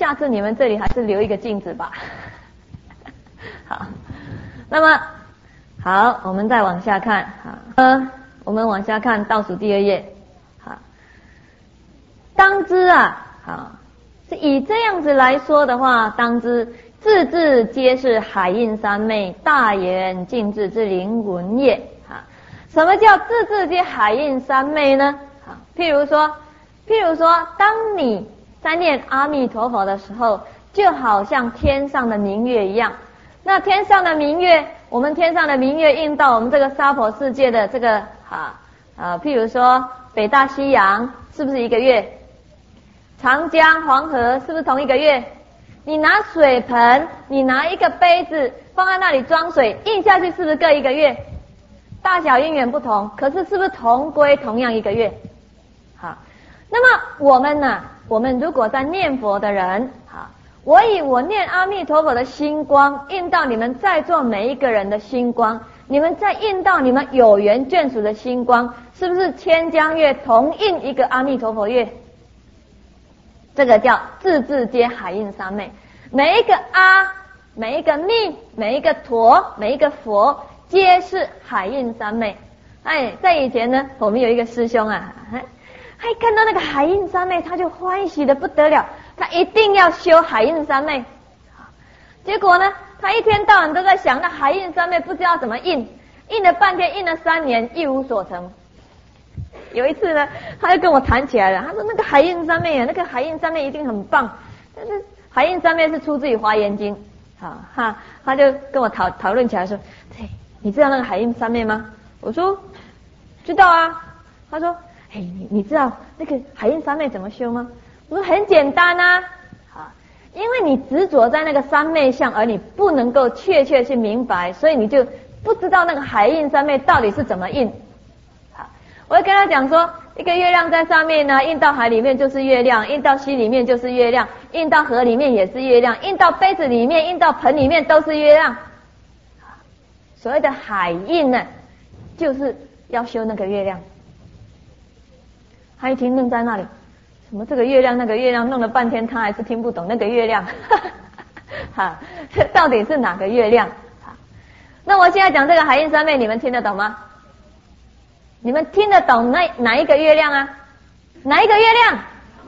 下次你们这里还是留一个镜子吧。好，那么好，我们再往下看。我们往下看倒数第2页。好，当知啊，好，是以这样子来说的话，当知字字皆是海印三昧，大圆净智之灵魂也。什么叫字字皆海印三昧呢？譬如说，当你在念阿弥陀佛的时候，就好像天上的明月一样。那天上的明月，我们天上的明月映到我们这个娑婆世界的这个譬如说北大西洋是不是一个月？长江黄河是不是同一个月？你拿水盆，你拿一个杯子放在那里装水，映下去是不是各一个月？大小因缘不同，可是是不是同归同样一个月？好，那么我们如果在念佛的人，我以我念阿弥陀佛的星光映到你们在座每一个人的星光，你们再映到你们有缘眷属的星光，是不是千江月同映一个阿弥陀佛月？这个叫字字皆海印三昧。每一个阿，每一个密，每一个陀，每一个佛，皆是海印三昧。在以前呢，我们有一个师兄看到那个海印三昧，他就欢喜的不得了，他一定要修海印三昧。结果呢，他一天到晚都在想那海印三昧不知道怎么印了半天，印了3年一无所成。有一次呢，他就跟我谈起来了，他说那个海印三昧那个海印三昧一定很棒，但是海印三昧是出自于华严经。他就跟我讨论起来说，你知道那个海印三昧吗？我说知道啊。他说你知道那个海印三昧怎么修吗？我说很简单啊，因为你执着在那个三昧相，而你不能够确切去明白，所以你就不知道那个海印三昧到底是怎么印。我会跟他讲说，一个月亮在上面呢，印到海里面就是月亮，印到溪里面就是月亮，印到河里面也是月亮，印到杯子里面，印到盆里面都是月亮。所谓的海印呢，就是要修那个月亮。他一听愣在那里，什么这个月亮那个月亮，弄了半天他还是听不懂那个月亮。到底是哪个月亮？那我现在讲这个海印三昧，你们听得懂吗？你们听得懂哪一个月亮啊？哪一个月亮？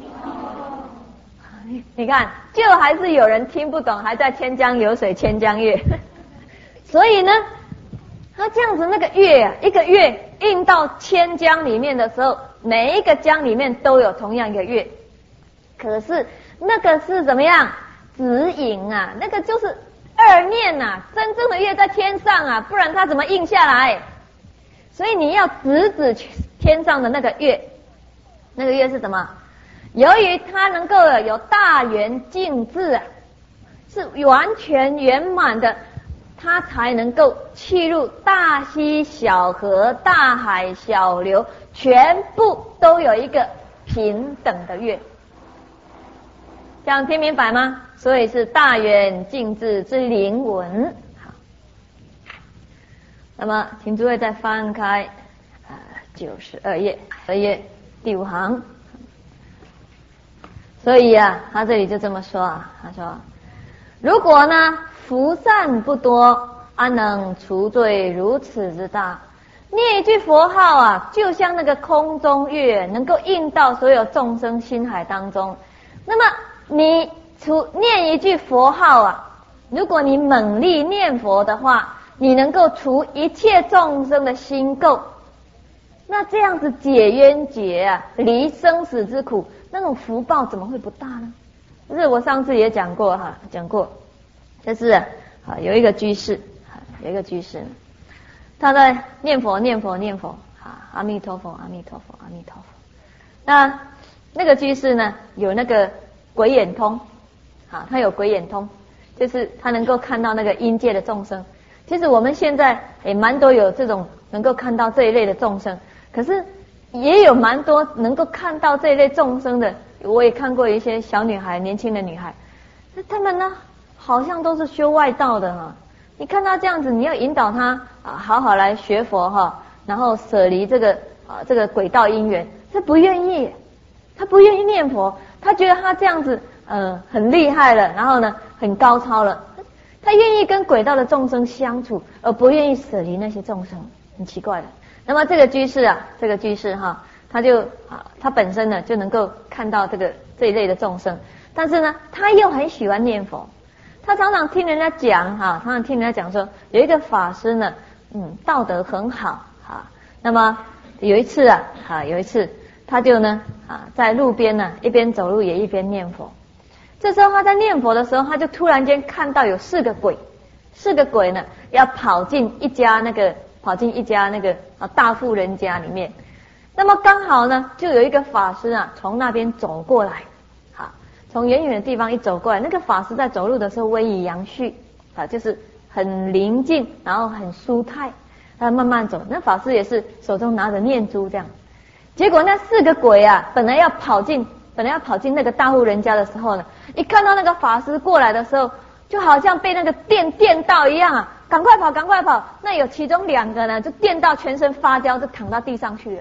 你看，就还是有人听不懂，还在千江有水千江月。所以呢，他这样子那个月一个月印到千江里面的时候，每一个江里面都有同样一个月。可是那个是怎么样？指引啊，那个就是二念啊，真正的月在天上啊，不然它怎么印下来？所以你要直指天上的那个月，那个月是什么？由于它能够有大圆净智啊，是完全圆满的，它才能够契入大溪小河、大海小流，全部都有一个平等的月。这样听明白吗？所以是大圆净智之灵魂。那么，请诸位再翻开92页，2页第5行。所以他这里就这么说他说：如果呢福善不多，安能除罪如此之大？念一句佛号就像那个空中月，能够映到所有众生心海当中。那么你念一句佛号如果你猛力念佛的话，你能够除一切众生的心垢，那这样子解冤结离生死之苦，那种福报怎么会不大呢？就是我上次也讲过就是有一个居士，他在念佛，阿弥陀佛，阿弥陀佛，阿弥陀佛。那个居士呢，有那个鬼眼通，他有鬼眼通，就是他能够看到那个阴界的众生。其实我们现在也蛮多有这种能够看到这一类的众生，可是也有蛮多能够看到这一类众生的。我也看过一些小女孩，年轻的女孩，她们呢好像都是修外道的你看她这样子，你要引导她好好来学佛然后舍离这个鬼道因缘，她不愿意，她不愿意念佛，她觉得她这样子很厉害了，然后呢很高超了，他愿意跟鬼道的众生相处，而不愿意舍离那些众生，很奇怪的。那么这个居士哈，他本身呢就能够看到这一类的众生，但是呢他又很喜欢念佛，他常常听人家讲说有一个法师呢，道德很好哈。那么有一次他就呢在路边呢一边走路也一边念佛。这时候他在念佛的时候，他就突然间看到有4个鬼呢要跑进一家那个大富人家里面。那么刚好呢就有一个法师从那边走过来，从远远的地方一走过来，那个法师在走路的时候威仪扬序就是很宁静，然后很舒泰，他慢慢走。那法师也是手中拿着念珠这样。结果那4个鬼本来要跑进那个大户人家的时候呢，一看到那个法师过来的时候，就好像被那个电到一样赶快跑。那有其中2个呢就电到全身发焦，就躺到地上去了。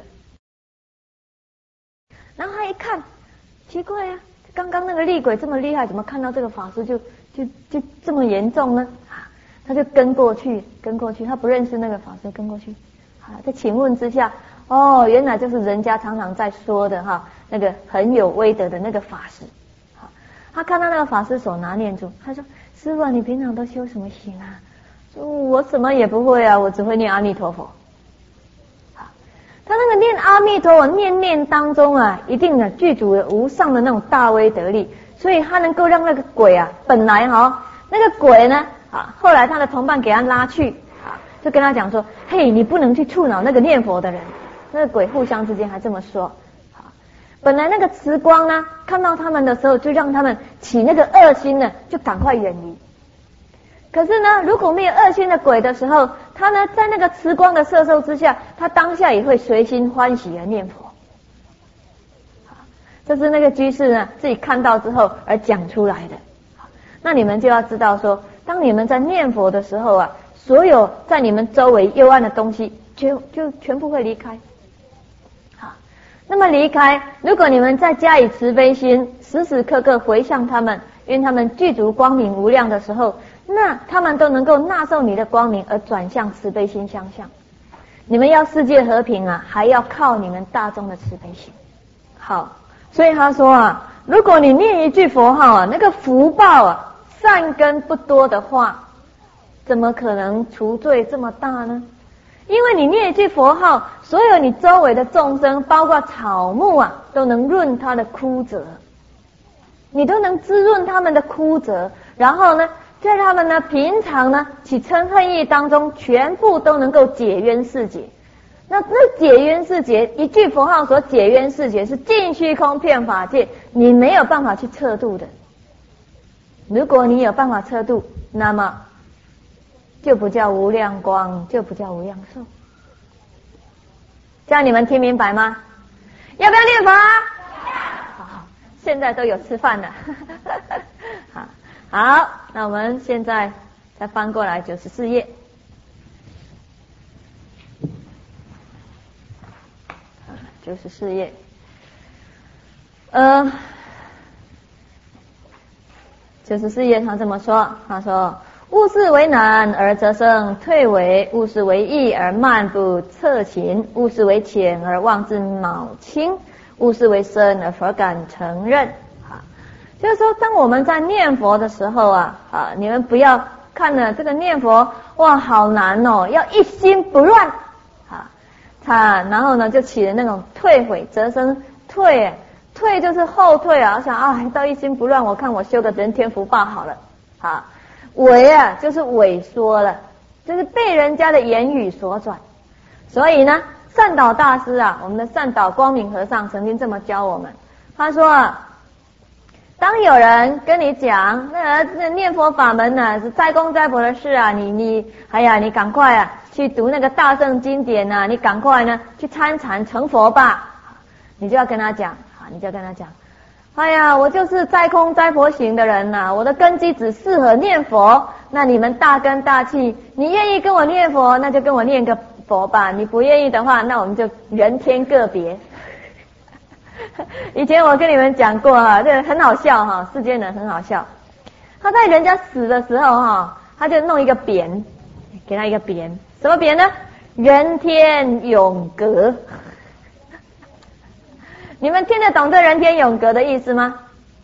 然后他一看，奇怪刚刚那个厉鬼这么厉害，怎么看到这个法师就这么严重呢？他就跟过去，他不认识那个法师，跟过去。在请问之下，原来就是人家常常在说的那个很有威德的那个法师。他看到那个法师手拿念珠，他说：“师父你平常都修什么行啊？”说：“我什么也不会我只会念阿弥陀佛。”他那个念阿弥陀佛念当中一定具足了无上的那种大威德力，所以他能够让那个鬼本来那个鬼呢后来他的同伴给他拉去就跟他讲说：“嘿，你不能去触恼那个念佛的人。”那个鬼互相之间还这么说。本来那个慈光呢看到他们的时候，就让他们起那个恶心呢，就赶快远离。可是呢，如果没有恶心的鬼的时候，他呢在那个慈光的摄受之下，他当下也会随心欢喜而念佛。这是那个居士呢自己看到之后而讲出来的。那你们就要知道说，当你们在念佛的时候所有在你们周围幽暗的东西就全部会离开。那么离开，如果你们再加以慈悲心，时时刻刻回向他们，愿他们具足光明无量的时候，那他们都能够纳受你的光明而转向慈悲心相向。你们要世界和平还要靠你们大众的慈悲心。好，所以他说如果你念一句佛号那个福报善根不多的话，怎么可能除罪这么大呢？因为你念一句佛号，所有你周围的众生，包括草木都能润它的枯泽，你都能滋润他们的枯泽，然后呢在他们呢平常呢起嗔恨意当中，全部都能够解冤释结。那解冤释结，一句佛号所解冤释结是尽虚空遍法界，你没有办法去测度的。如果你有办法测度，那么就不叫无量光，就不叫无量寿。这样你们听明白吗？要不要念佛好，现在都有吃饭了。好，那我们现在再翻过来94页。94页。94页他这么说，他说：物事为难而则生退为，物事为易而慢不测勤，物事为浅而妄自恼轻，物事为深而佛敢承认。就是说，当我们在念佛的时候你们不要看了这个念佛哇好难要一心不乱然后呢就起了那种退悔则生退就是后退我想到一心不乱，我看我修个人天福报好了萎就是萎缩了，就是被人家的言语所转。所以呢善导大师我们的善导光明和尚曾经这么教我们，他说当有人跟你讲那念佛法门是斋公斋婆的事你赶快去读那个大圣经典你赶快呢去参禅成佛吧，你就要跟他讲我就是斋空斋婆型的人我的根基只适合念佛，那你们大根大气，你愿意跟我念佛，那就跟我念个佛吧，你不愿意的话，那我们就人天个别。 以前我跟你们讲过哈，这个很好笑哈，世间人很好笑。他在人家死的时候哈，他就弄一个匾，给他一个匾，什么匾呢？人天永隔。你们听得懂这人天永隔的意思吗？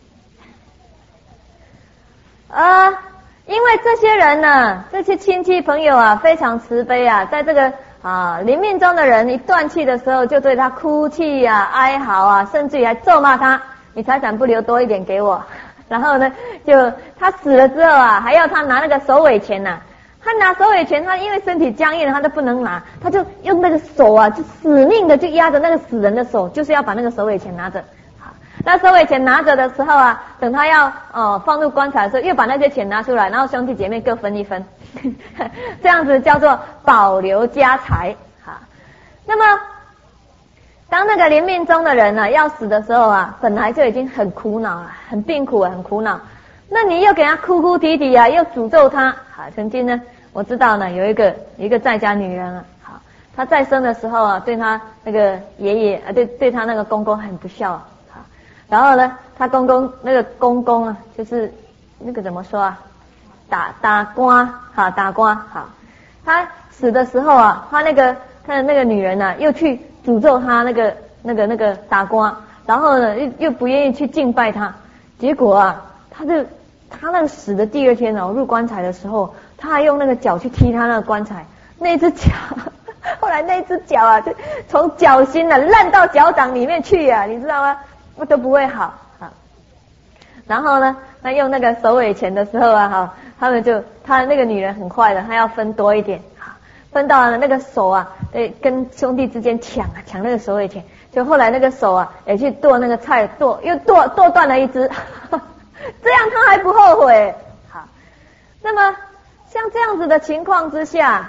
因为这些人呢，这些亲戚朋友啊，非常慈悲啊，在这个临命中的人一断气的时候，就对他哭泣啊、哀嚎啊，甚至于还咒骂他：你财产不留多一点给我。然后呢，就他死了之后啊，还要他拿那个首尾钱呐。他拿首尾钱，他因为身体僵硬了，他都不能拿，他就用那个手啊，就死命的就压着那个死人的手，就是要把那个首尾钱拿着。那首尾钱拿着的时候啊，等他要放入棺材的时候，又把那些钱拿出来，然后兄弟姐妹各分一分，这样子叫做保留家财。好，那么当那个临命中的人呢要死的时候啊，本来就已经很苦恼了，很病苦，很苦恼。那你又给他哭哭啼啼啊，又诅咒他。好，曾经呢，我知道呢，有一个在家女人啊，好，她在生的时候啊，对她那个爷爷对她那个公公很不孝啊。好，然后呢，她那个公公啊，就是那个怎么说啊，打官，好，打官，好，他死的时候啊，他的那个女人啊，又去诅咒他那个打官，然后呢又不愿意去敬拜他，结果啊，他那个死的第二天哦，入棺材的时候，他还用那个脚去踢他那个棺材，那只脚，后来那只脚啊，就从脚心啊烂到脚掌里面去啊，你知道吗？我都不会好。然后呢，他用那个首尾钱的时候啊，他那个女人很坏的，她要分多一点，分到了那个手啊，跟兄弟之间抢那个首尾钱，就后来那个手啊也去剁那个菜，又剁断了一只。这样他还不后悔。好，那么像这样子的情况之下，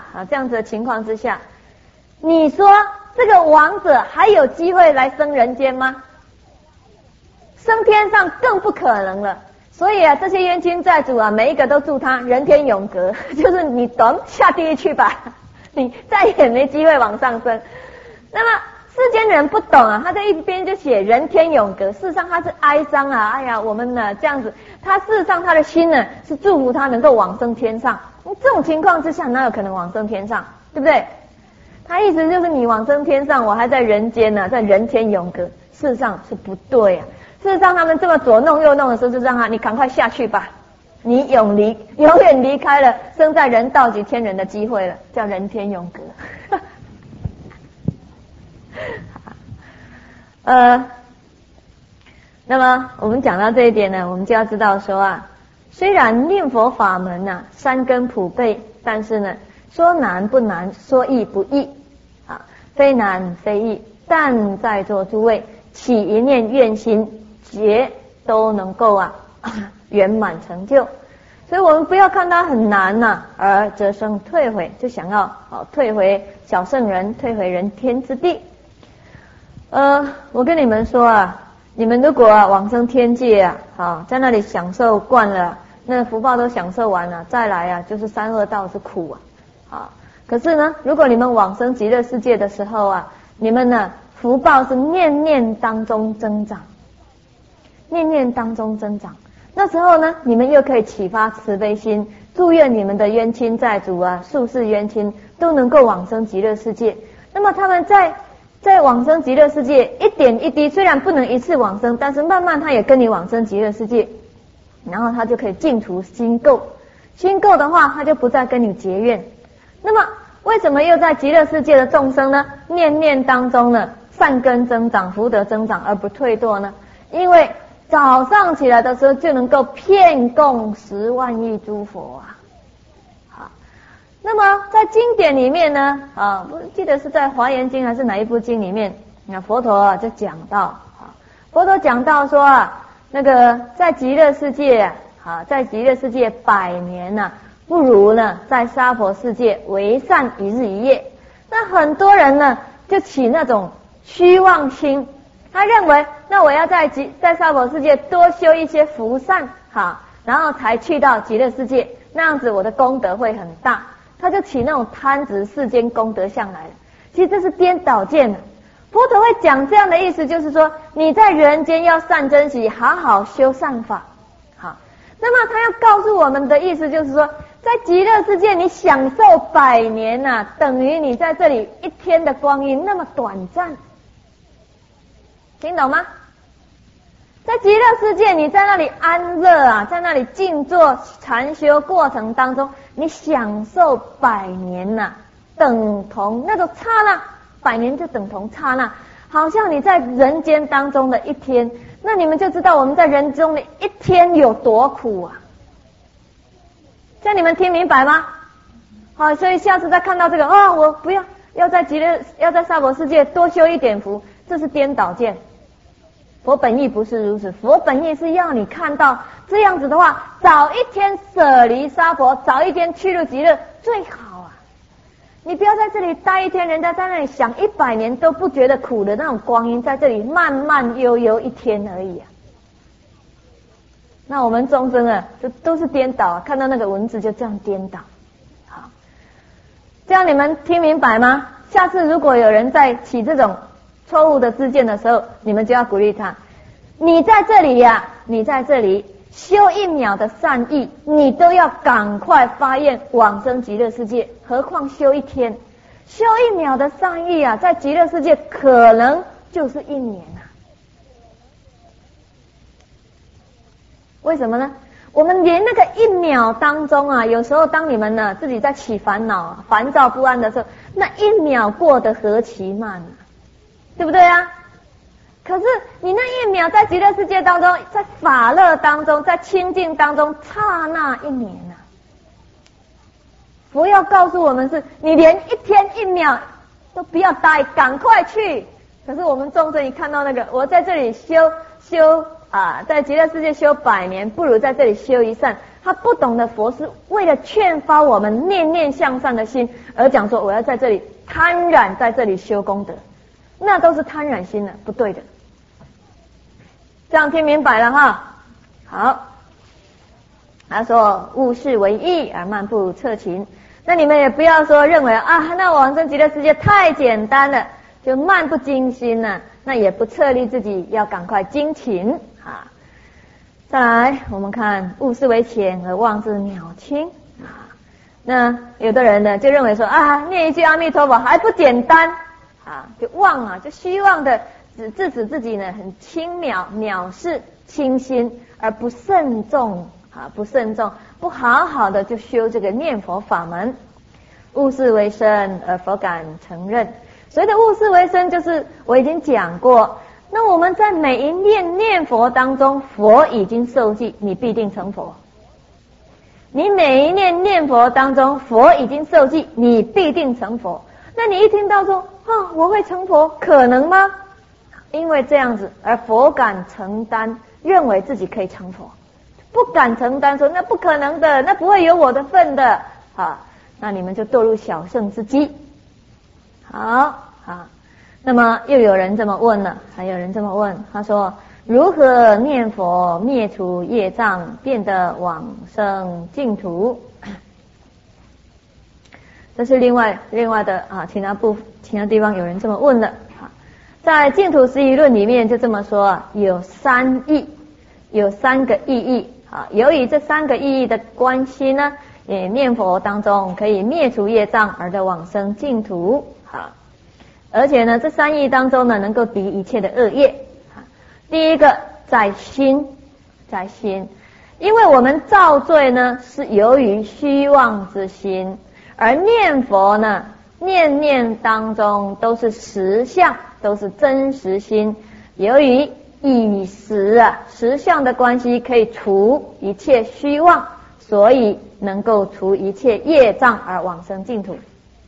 你说这个亡者还有机会来生人间吗？升天上更不可能了。所以啊，这些冤亲债主啊，每一个都祝他人天永隔，就是你等下地狱去吧，你再也没机会往上升。那么世间人不懂啊，他在一边就写人天永隔，事实上他是哀伤啊，哎呀，我们呢这样子，他事实上他的心呢是祝福他能够往生天上。这种情况之下，哪有可能往生天上，对不对？他意思就是你往生天上，我还在人间呢，在人天永隔，事实上是不对啊。事实上他们这么左弄右弄的时候，就让他你赶快下去吧，你永远离开了生在人道及天人的机会了，叫人天永隔。那么我们讲到这一点呢，我们就要知道说啊，虽然念佛法门啊三根普被，但是呢说难不难，说易不易啊，非难非易，但在座诸位起一念愿心，皆都能够圆满成就。所以我们不要看它很难而折生退回，就想要退回小圣人，退回人天之地。我跟你们说啊，你们如果往生天界在那里享受惯了，那福报都享受完了，再来就是三恶道是苦可是呢，如果你们往生极乐世界的时候你们呢福报是念念当中增长，念念当中增长。那时候呢，你们又可以启发慈悲心，祝愿你们的冤亲债主宿世冤亲都能够往生极乐世界。那么他们在往生极乐世界一点一滴，虽然不能一次往生，但是慢慢他也跟你往生极乐世界，然后他就可以净除心垢。心垢的话，他就不再跟你结怨。那么为什么又在极乐世界的众生呢，念念当中呢善根增长，福德增长而不退堕呢？因为早上起来的时候就能够遍供10万亿诸佛好，那么在经典里面呢不记得是在华严经还是哪一部经里面，佛陀就讲到佛陀讲到说那个在极乐世界在极乐世界100年不如呢在娑婆世界为善1日1夜。那很多人呢就起那种虚妄心，他认为那我要在娑婆世界多修一些福善然后才去到极乐世界，那样子我的功德会很大，他就起那种贪执世间功德相来了。其实这是颠倒见的。 佛陀会讲这样的意思，就是说你在人间要善珍惜，好好修善法。好，那么他要告诉我们的意思就是说，在极乐世界你享受100年啊，等于你在这里1天的光阴那么短暂，听懂吗？在极乐世界你在那里安乐啊，在那里静坐禅修过程当中，你享受100年啊，等同那个刹那，100年就等同刹那，好像你在人间当中的1天。那你们就知道我们在人中的1天有多苦啊！这样你们听明白吗？好，所以下次再看到这个我不要在娑婆世界多修一点福，这是颠倒见。佛本意不是如此，佛本意是要你看到这样子的话，早1天舍离娑婆，早1天去入极乐最好啊！你不要在这里待1天，人家在那里想100年都不觉得苦的那种光阴，在这里慢慢悠悠1天而已啊。那我们众生啊，都是颠倒啊，看到那个文字就这样颠倒。好，这样你们听明白吗？下次如果有人在起这种错误的知见的时候，你们就要鼓励他，你在这里呀，你在这里修1秒的善意，你都要赶快发愿往生极乐世界，何况修1天，修1秒的善意啊，在极乐世界可能就是1年啊。为什么呢？我们连那个1秒当中啊，有时候当你们呢自己在起烦恼、烦躁不安的时候，那1秒过得何其慢啊，对不对啊？可是你那1秒在极乐世界当中，在法乐当中，在清净当中，刹那1年啊！佛要告诉我们是，你连1天1秒都不要待，赶快去。可是我们众生一看到那个，我在这里修在极乐世界修100年，不如在这里修一善。他不懂得佛是为了劝发我们念念向善的心，而讲说我要在这里贪婪，在这里修功德，那都是贪婪心的，不对的。这样听明白了哈？好，他说勿视为义而漫不测勤。那你们也不要说认为那往生极乐世界太简单了，就漫不经心了，那也不策立自己要赶快精勤啊。再来我们看勿视为浅而妄自渺轻啊。那有的人呢就认为说念一句阿弥陀佛还不简单就妄就虚妄的自指自己呢很轻渺藐视轻心，而不慎重不好好的就修这个念佛法门。勿视为身而佛敢承认。所谓的勿视为身，就是我已经讲过，那我们在每一念佛当中，佛已经受记，你必定成佛。你每一念佛当中，佛已经受记，你必定成佛。那你一听到说我会成佛，可能吗？因为这样子而佛敢承担，认为自己可以成佛，不敢承担说那不可能的，那不会有我的份的那你们就堕入小圣之机。好，那么又有人这么问了，还有人这么问，他说如何念佛灭除业障，变得往生净土？这是另外的其他地方有人这么问了。在净土十义论里面就这么说，有3义，有3个意义由于这3个意义的关系呢，念佛当中可以灭除业障而得往生净土而且呢这3义当中呢能够抵一切的恶业第一个在心，因为我们造罪呢是由于虚妄之心，而念佛呢念念当中都是实相，都是真实心，由于以实相的关系可以除一切虚妄，所以能够除一切业障而往生净土。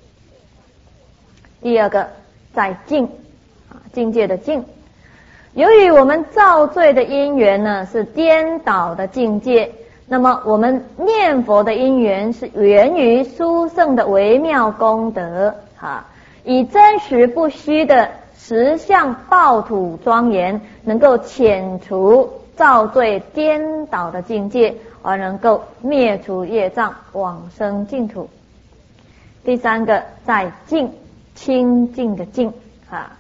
第二个在境，境界的境，由于我们造罪的因缘呢是颠倒的境界，那么我们念佛的因缘是源于殊胜的微妙功德以真实不虚的实相报土庄严，能够遣除造罪颠倒的境界，而能够灭除业障，往生净土。第三个在净，清净的净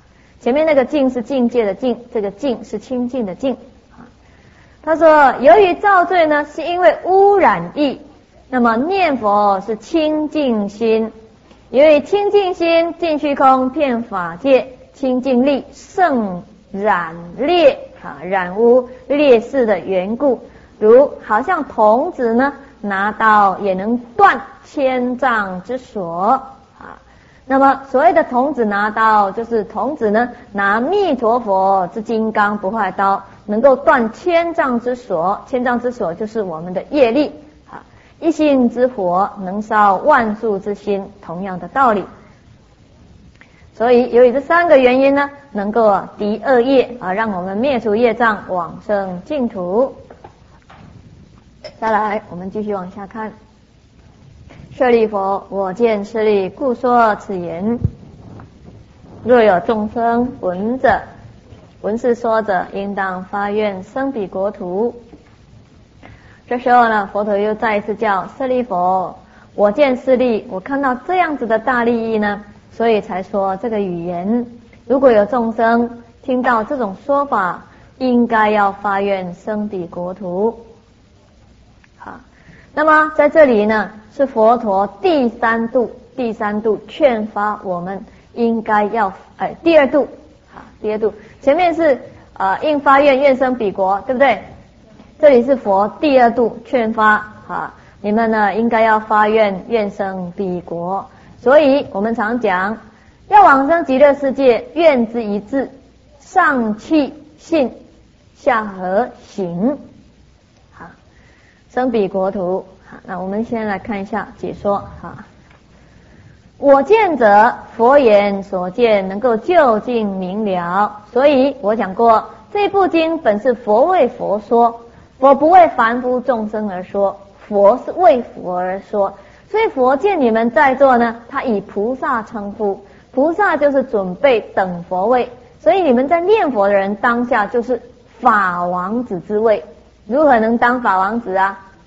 前面那个净是境界的净，这个净是清净的净。他说，由于造罪呢，是因为污染意，那么念佛是清净心，由于清净心尽虚空遍法界，清净力胜染劣染污劣势的缘故，如好像童子呢拿刀也能断千丈之锁那么所谓的童子拿刀，就是童子呢拿弥陀佛之金刚不坏刀，能够断千丈之锁。千丈之锁就是我们的业力一心之火能烧万数之心，同样的道理。所以由于这三个原因呢，能够敌恶业让我们灭除业障，往生净土。再来我们继续往下看。舍利弗，我见是利，故说此言。若有众生闻者，闻是说者，应当发愿生彼国土。这时候呢，佛陀又再一次叫舍利弗，我见是利，我看到这样子的大利益呢，所以才说这个语言。如果有众生听到这种说法，应该要发愿生彼国土。好，那么在这里呢，是佛陀第三度劝发我们应该要第二度前面是应发愿愿生彼国，对不对？这里是佛第二度劝发你们呢应该要发愿愿生彼国。所以我们常讲要往生极乐世界，愿之一致，上气信，下合行。好，生彼国土。好，那我们先来看一下解说我见者，佛言所见能够究竟明了。所以我讲过，这部经本是佛为佛说，佛不为凡夫众生而说，佛是为佛而说。所以佛见你们在座呢，他以菩萨称呼，菩萨就是准备等佛位，所以你们在念佛的人当下就是法王子之位。如何能当法王子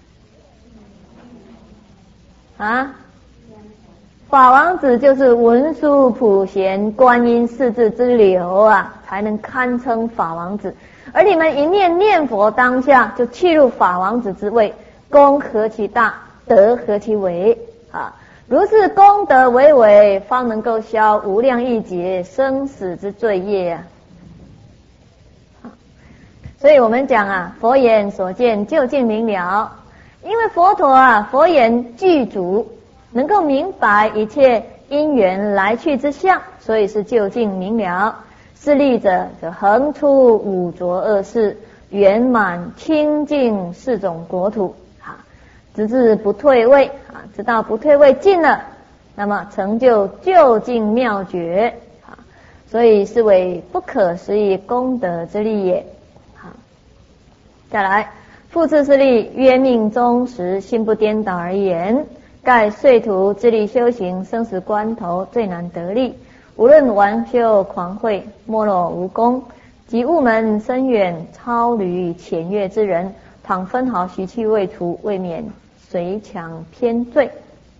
法王子就是文殊普贤观音四字之流才能堪称法王子。而你们一念佛当下就契入法王子之位，功何其大，德何其伟如是功德为伟，方能够消无量亿劫生死之罪业所以我们讲佛言所见究竟明了，因为佛陀佛言具足，能够明白一切因缘来去之相，所以是究竟明了。是利者，就横出五浊恶世，圆满清净四种国土直至不退位直到不退位尽了，那么成就究竟妙觉所以是为不可思议功德之利也。再来，复次是利，曰命终时心不颠倒而言，盖遂途自力修行，生死关头最难得力。无论玩修狂慧，没落无功，及悟门深远超履浅越之人，倘分毫习气未除，未免随强偏罪。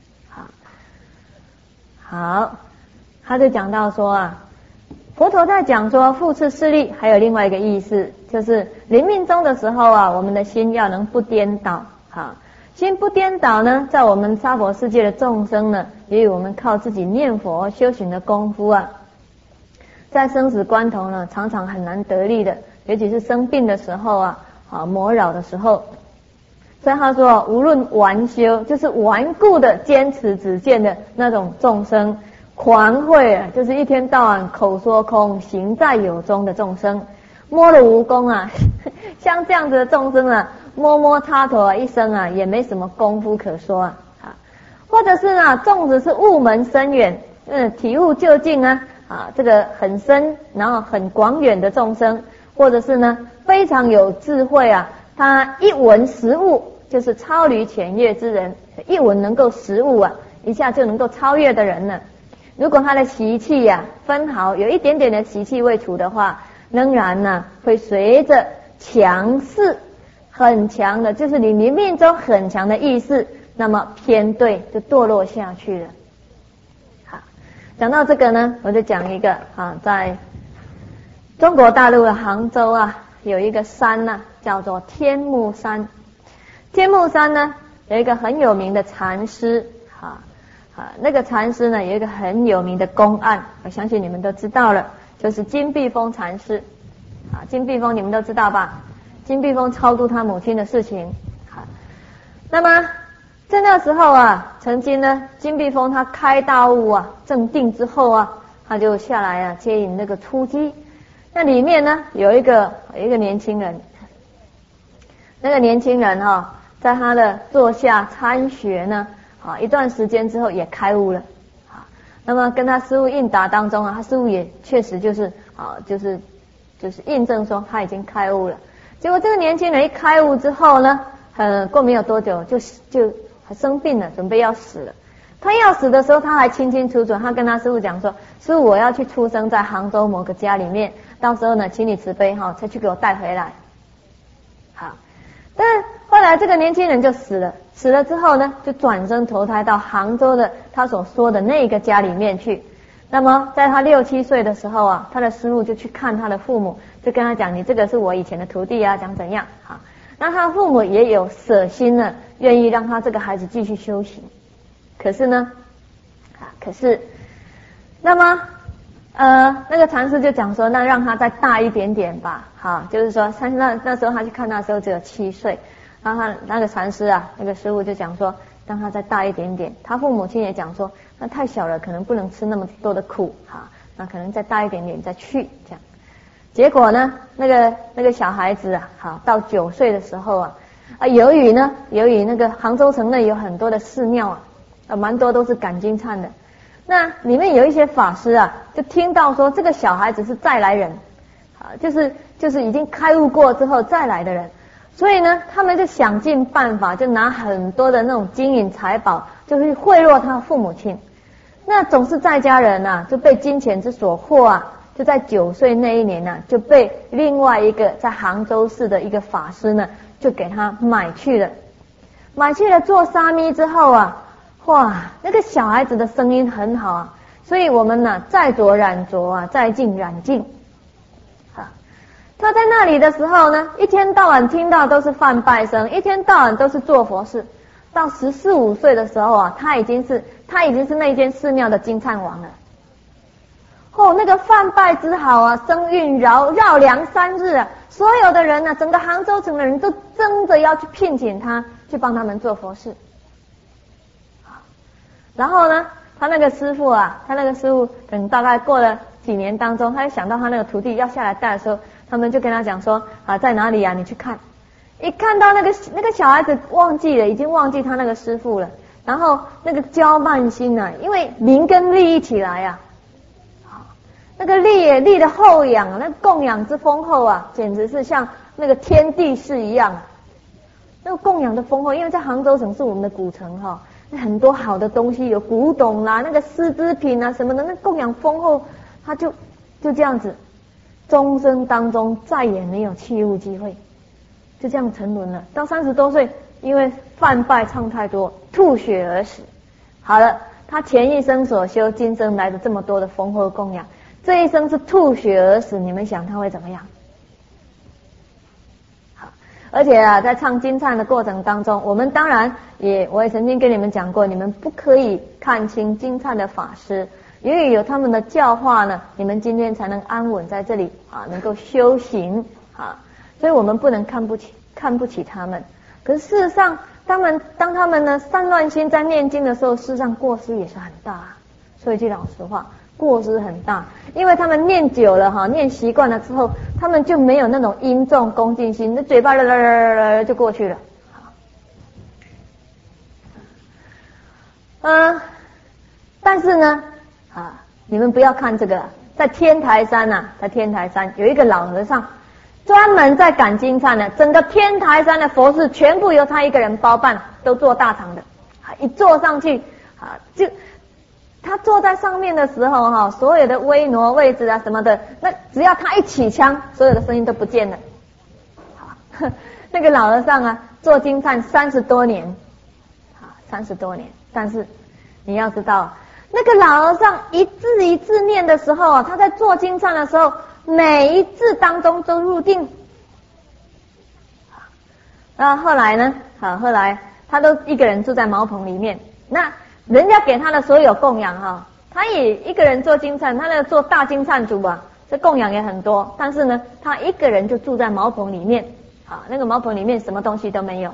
好，他就讲到说佛陀在讲说复次是利，还有另外一个意思，就是临命终的时候我们的心要能不颠倒心不颠倒呢，在我们娑婆世界的众生呢，由于我们靠自己念佛修行的功夫在生死关头呢，常常很难得力的，尤其是生病的时候魔扰的时候。所以他说，无论顽修，就是顽固的坚持己见的那种众生，狂慧就是一天到晚口说空，行在有中的众生，摸了无功像这样子的众生摸摸插头一生也没什么功夫可说或者是粽子是悟门深远，体悟究竟这个很深然后很广远的众生，或者是呢非常有智慧他一闻识悟，就是超离浅越之人，一闻能够识悟一下就能够超越的人呢。如果他的习气分毫有一点点的习气未除的话，仍然会随着强势很强的，就是你命中很强的意识，那么偏对就堕落下去了。好，讲到这个呢，我就讲一个在中国大陆的杭州啊，有一个山呢，叫做天目山。天目山呢，有一个很有名的禅师，那个禅师呢，有一个很有名的公案，我相信你们都知道了，就是金碧峰禅师。金碧峰你们都知道吧？金碧峰超度他母亲的事情。那么在那时候啊，曾经呢，金碧峰他开大悟啊，正定之后啊，他就下来啊接引那个出击。那里面呢有一个年轻人，那个年轻人在他的座下参学呢，一段时间之后也开悟了。那么跟他师父应答当中啊，他师父也确实就是印证说他已经开悟了。结果这个年轻人一开悟之后呢，过没有多久就生病了，准备要死了。他要死的时候，他还清清楚楚，他跟他师父讲说：“师父，我要去出生在杭州某个家里面，到时候呢，请你慈悲才去给我带回来。”好，但是后来这个年轻人就死了，死了之后呢，就转生投胎到杭州的他所说的那个家里面去。那么在他6、7岁的时候啊，他的师父就去看他的父母，就跟他讲：“你这个是我以前的徒弟啊，讲怎样？”好，那他的父母也有舍心呢，愿意让他这个孩子继续修行。可是呢，那么那个禅师就讲说，那让他再大一点点吧。就是说那时候他去看他的时候只有7岁，然后他那个禅师啊，那个师父就讲说，让他再大一点点。他父母亲也讲说，那太小了，可能不能吃那么多的苦，那可能再大一点点再去这样。结果呢，那个小孩子啊，到9岁的时候由于那个杭州城内有很多的寺庙蛮多都是赶经忏的。那里面有一些法师就听到说这个小孩子是再来人，就是已经开悟过之后再来的人，所以呢，他们就想尽办法，就拿很多的那种金银财宝，就去贿赂他父母亲。那总是在家人就被金钱之所惑就在9岁那一年就被另外一个在杭州市的一个法师呢，就给他买去了做沙弥之后哇，那个小孩子的声音很好所以我们在着染着在静染静。他在那里的时候呢，一天到晚听到都是梵拜声，一天到晚都是做佛事。到14、15岁的时候他已经是那间寺庙的金忏王了。那个梵拜之好声韵绕梁3日所有的人整个杭州城的人都争着要去聘请他去帮他们做佛事。然后呢，他那个师父等大概过了几年当中，他就想到他那个徒弟要下来带的时候，他们就跟他讲说在哪里你去看。一看到那个小孩子已经忘记他那个师父了，然后那个骄慢心因为名跟利一起来那个利的厚养，那供养之丰厚简直是像那个天地事一样那个供养的丰厚，因为在杭州城是我们的古城很多好的东西，有古董啦，那个丝织品什么的，那供养丰厚，他就这样子，终生当中再也没有弃悟机会，就这样沉沦了。到30多岁，因为饭拜唱太多，吐血而死。好了，他前一生所修，今生来的这么多的丰厚供养，这一生是吐血而死，你们想他会怎么样？而且在唱经忏的过程当中，我们当然我也曾经跟你们讲过，你们不可以看轻经忏的法师，因为有他们的教化呢，你们今天才能安稳在这里能够修行所以我们不能看不起他们。可是事实上，当他们呢散乱心在念经的时候，事实上过失也是很大说一句老实话，过失很大，因为他们念久了念习惯了之后，他们就没有那种殷重恭敬心，那嘴巴就过去了。但是呢你们不要看这个，在天台山有一个老和尚，专门在赶经忏的，整个天台山的佛事全部由他一个人包办，都做大堂的。一坐上去就他坐在上面的时候所有的微挪位置什么的，那只要他一起枪，所有的声音都不见了。那个老和尚做经忏30多年，30多年，但是你要知道，那个老和尚一字一字念的时候他在做经忏的时候， 每一字当中都入定。然后后来呢，后来他都一个人住在茅棚里面，那人家给他的所有供养他也一个人做金忏，他那个做大金忏主这供养也很多，但是呢，他一个人就住在茅棚里面，那个茅棚里面什么东西都没有。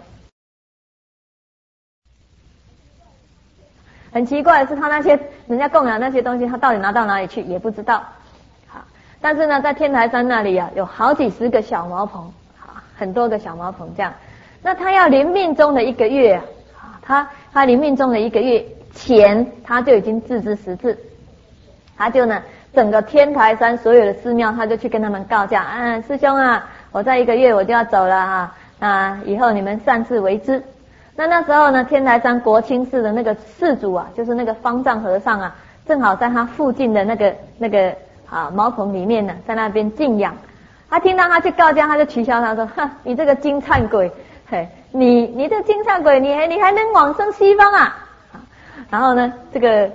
很奇怪的是，他那些人家供养那些东西，他到底拿到哪里去也不知道。但是呢，在天台山那里有好几十个小茅棚，很多个小茅棚这样。那他要临命终的一个月他临命终的一个月前，他就已经自知识字，他就呢整个天台山所有的寺庙，他就去跟他们告假，师兄我在一个月我就要走了以后你们善自为之。那时候呢，天台山国清寺的那个寺主就是那个方丈和尚正好在他附近的那个茅棚里面呢，在那边静养。他听到他去告假，他就取笑他说：“你这个金忏鬼，你这金忏鬼，你还能往生西方啊？”然后呢，这个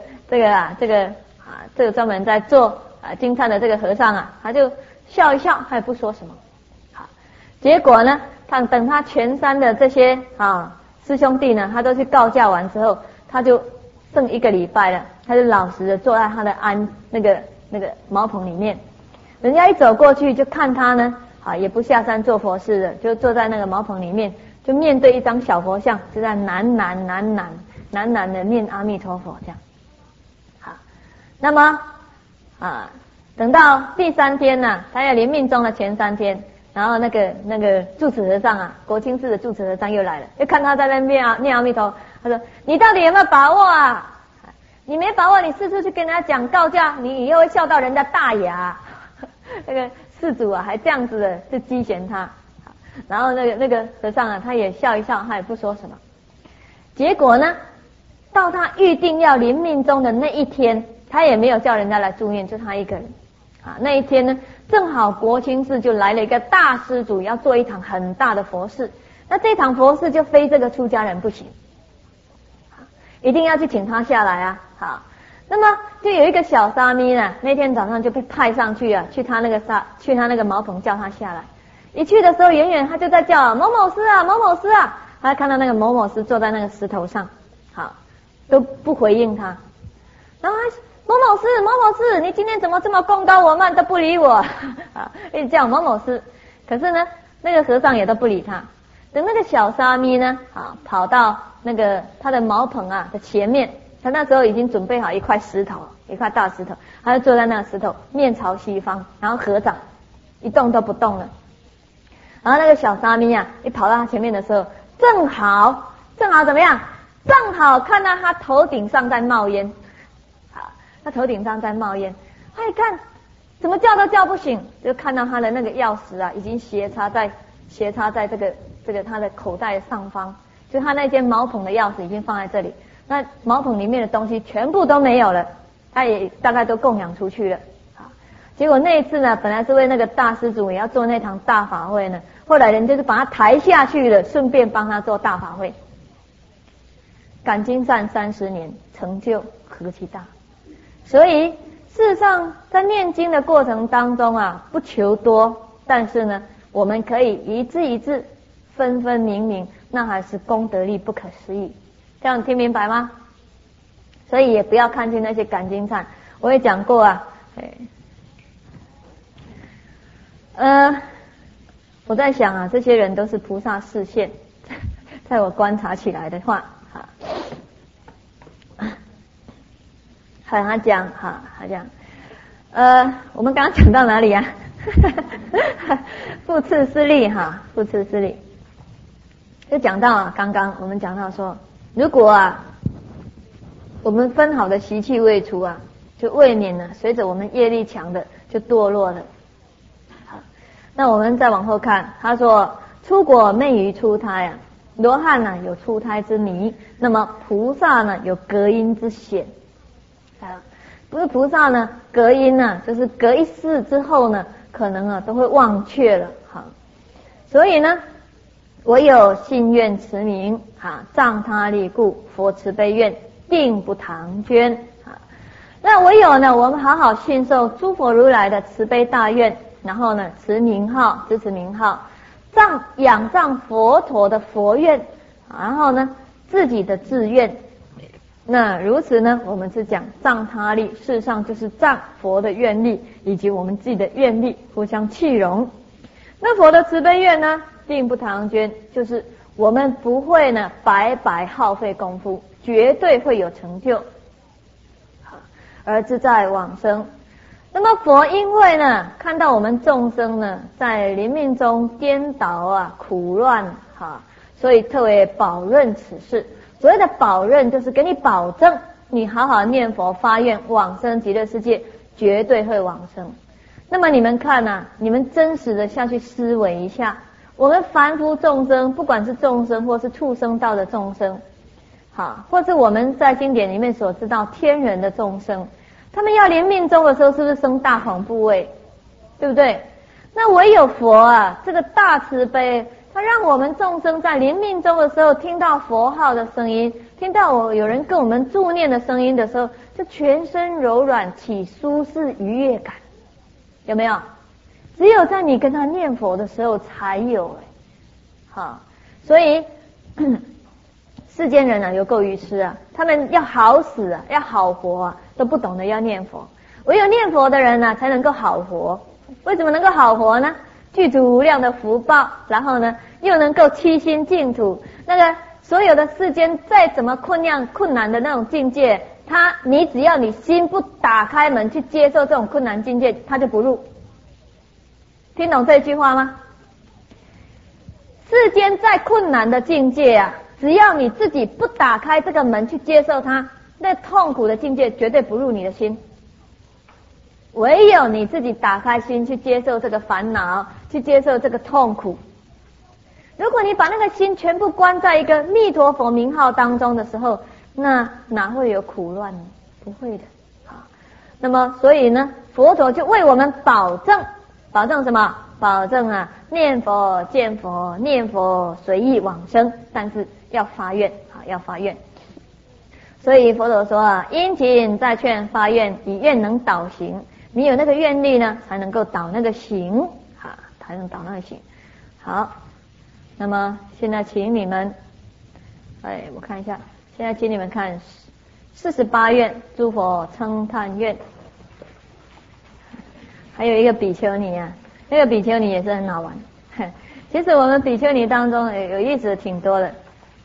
专门在做金忏的这个和尚他就笑一笑，他也不说什么。结果呢，等他全山的这些师兄弟呢，他都去告假完之后，他就剩一个礼拜了，他就老实的坐在他的那个茅棚里面。人家一走过去就看他呢，也不下山做佛事的，就坐在那个茅棚里面，就面对一张小佛像，就在喃喃的念阿弥陀佛这样。那么等到第3天呢，他要临命终的前3天。然后那个住持和尚国清寺的住持和尚又来了，又看他在那边念阿弥陀，他说：“你到底有没有把握你没把握，你四处去跟人家讲告假，你以后会笑到人家大牙。”那个寺主还这样子的就讥嫌他。然后那个和尚他也笑一笑，他也不说什么。结果呢，到他预定要临命终的那一天，他也没有叫人家来住院，就他一个人。那一天呢，正好国清寺就来了一个大施主，要做一场很大的佛事。那这场佛事就非这个出家人不行，一定要去请他下来那么就有一个小沙弥呢，那天早上就被派上去去他那个茅棚叫他下来。一去的时候，远远他就在叫某某师某某师他看到那个某某师坐在那个石头上，都不回应他。然后某某师，你今天怎么这么功高我慢，都不理我一直叫某某师。可是呢，那个和尚也都不理他。等那个小沙弥呢跑到那个他的茅棚的前面，他那时候已经准备好一块石头，一块大石头，他就坐在那个石头面朝西方，然后合掌一动都不动了。然后那个小沙弥一跑到他前面的时候，正好怎么样？正好看到他头顶上在冒烟。他头顶上在冒烟，他一看怎么叫都叫不醒，就看到他的那个钥匙已经斜插在这个他的口袋的上方，就他那间茅棚的钥匙已经放在这里，那茅棚里面的东西全部都没有了，他也大概都供养出去了。结果那一次呢，本来是为那个大施主也要做那场大法会呢，后来人就是把他抬下去了，顺便帮他做大法会。感经善30年，成就何其大！所以事实上在念经的过程当中不求多，但是呢我们可以一字一字分分明明，那还是功德力不可思议。这样听明白吗？所以也不要看清那些感经忏，我也讲过我在想这些人都是菩萨示现，在我观察起来的话他讲我们刚刚讲到哪里复次事例复次事例就讲到刚刚我们讲到说，如果我们分好的习气未除就未免呢随着我们业力强的就堕落了。那我们再往后看，他说出果昧于出胎罗汉有出胎之迷，那么菩萨呢有隔阴之险。不是菩萨呢隔阴就是隔一世之后呢可能都会忘却了所以呢唯有信愿持名仗他力故，佛慈悲愿定不唐捐那唯有呢我们好好信受诸佛如来的慈悲大愿然后呢持名号，支持名号，仰仗佛陀的佛愿，然后呢自己的志愿。那如此呢，我们是讲仗他力，事实上就是仗佛的愿力以及我们自己的愿力互相契融。那佛的慈悲愿呢，并不唐捐，就是我们不会呢白白耗费功夫，绝对会有成就，而自在往生。那么佛因为呢看到我们众生呢在临命中颠倒啊苦乱所以特别保润此事。所谓的保润就是给你保证你好好念佛发愿往生极乐世界，绝对会往生。那么你们看啊，你们真实的下去思维一下，我们凡夫众生，不管是众生或是畜生道的众生，或是我们在经典里面所知道天人的众生，他们要临命终的时候是不是生大恐怖畏，对不对？那唯有佛啊，这个大慈悲，他让我们众生在临命终的时候听到佛号的声音，听到有人跟我们助念的声音的时候，就全身柔软起舒适愉悦感，有没有？只有在你跟他念佛的时候才有所以世间人有够愚痴他们要好死要好活都不懂得要念佛。唯有念佛的人才能够好活。为什么能够好活呢？具足无量的福报，然后呢又能够七心净土。那个所有的世间再怎么困难的那种境界，你只要你心不打开门去接受这种困难境界，他就不入。听懂这句话吗？世间再困难的境界只要你自己不打开这个门去接受它，那痛苦的境界绝对不入你的心。唯有你自己打开心去接受这个烦恼，去接受这个痛苦。如果你把那个心全部关在一个弥陀佛名号当中的时候，那哪会有苦乱呢？不会的。那么所以呢，佛陀就为我们保证什么？保证念佛见佛，念佛随意往生，但是要发愿要发愿。所以佛陀说殷勤再劝发愿，以愿能导行。你有那个愿力呢，才能够导那个行才能导那个行。好，那么现在请你们我看一下，现在请你们看48愿诸佛称叹愿。还有一个比丘尼那个比丘尼也是很好玩。其实我们比丘尼当中有意思的挺多的。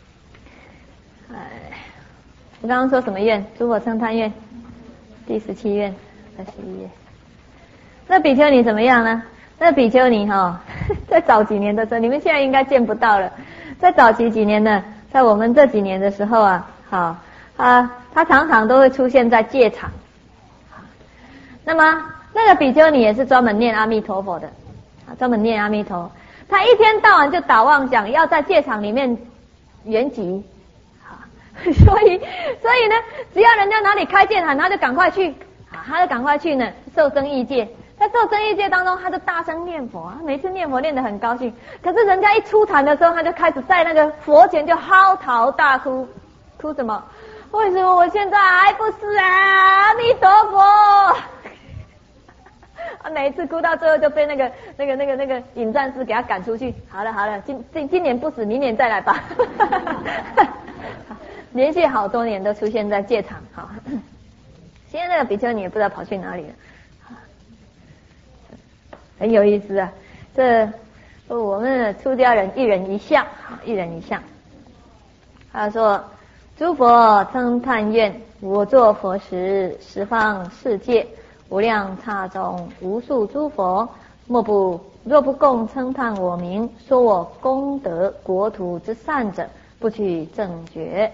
我刚刚说什么愿？诸佛称叹愿第17愿21页。那比丘尼怎么样呢？那比丘尼在早几年的时候，你们现在应该见不到了。在早期几年呢，在我们这几年的时候他常常都会出现在戒场。那么那个比丘尼也是专门念阿弥陀佛的，专门念阿弥陀。他一天到晚就打妄想，要在戒场里面圆寂。所以呢，只要人家哪里开戒坛，他就赶快去，他就赶快去呢受生异界。在受生异界当中，他就大声念佛，每次念佛念得很高兴。可是人家一出坛的时候，他就开始在那个佛前就嚎啕大哭。哭什么？为什么我现在还不是阿弥陀佛？每一次哭到最后就被那个引战士给他赶出去。好了，今年不死，明年再来吧。连续好多年都出现在戒场。现在那个比丘尼也不知道跑去哪里了。很有意思这我们的出家人一人一项，一人一项。他说：诸佛称叹愿，我作佛时，十方世界无量刹中，无数诸佛，若不共称叹我名，说我功德国土之善者，不取正觉。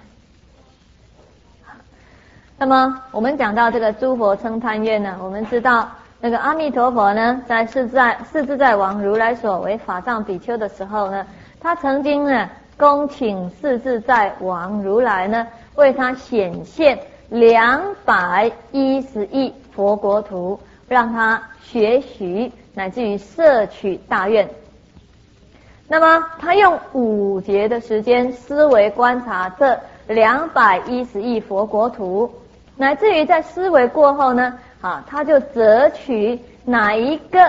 那么我们讲到这个诸佛称叹愿呢，我们知道那个阿弥陀佛呢，在世自在王如来所为法藏比丘的时候呢，他曾经呢恭请世自在王如来呢为他显现210亿佛国土，让他学习乃至于摄取大愿。那么他用5节的时间思维观察这210亿佛国土，乃至于在思维过后呢他就择取哪一个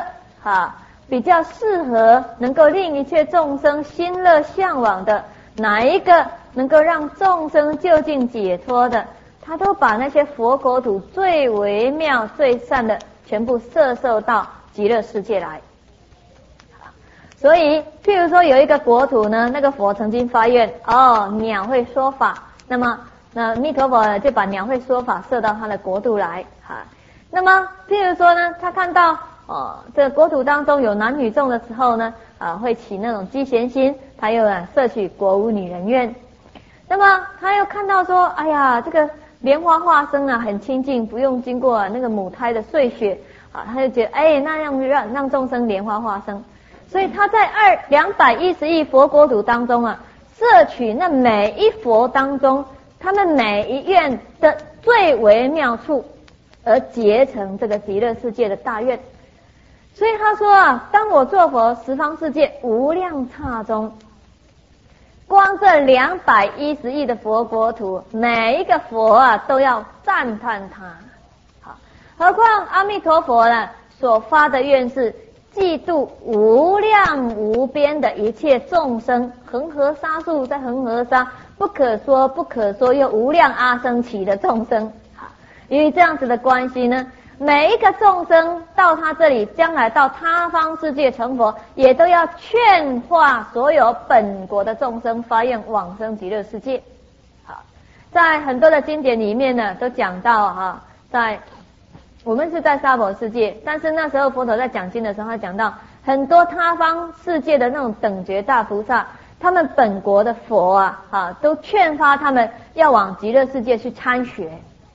比较适合能够令一切众生心乐向往的，哪一个能够让众生就近解脱的，他都把那些佛国土最微妙最善的全部摄受到极乐世界来。所以譬如说有一个国土呢，那个佛曾经发愿，鸟会说法，那么弥陀佛就把鸟会说法摄到他的国土来。那么譬如说呢，他看到这个国土当中有男女众的时候呢，会起那种嫉嫌心，他又摄取国无女人愿。那么他又看到说，哎呀，这个莲花化身很清净，不用经过那个母胎的碎血，他就觉得那样让众生莲花化身。所以他在210亿佛国土当中摄取那每一佛当中他们每一愿的最微妙处，而结成这个极乐世界的大愿。所以他说当我做佛，十方世界无量刹中，光这210亿的佛国土，每一个佛都要赞叹他。好，何况阿弥陀佛呢所发的愿是嫉妒无量无边的一切众生，恒河沙数在恒河沙，不可说不可说又无量阿僧祇的众生。因为这样子的关系呢，每一个众生到他这里，将来到他方世界成佛，也都要劝化所有本国的众生发愿往生极乐世界。好，在很多的经典里面呢，都讲到在我们是在娑婆世界，但是那时候佛陀在讲经的时候，他讲到很多他方世界的那种等觉大菩萨，他们本国的佛都劝发他们要往极乐世界去参学。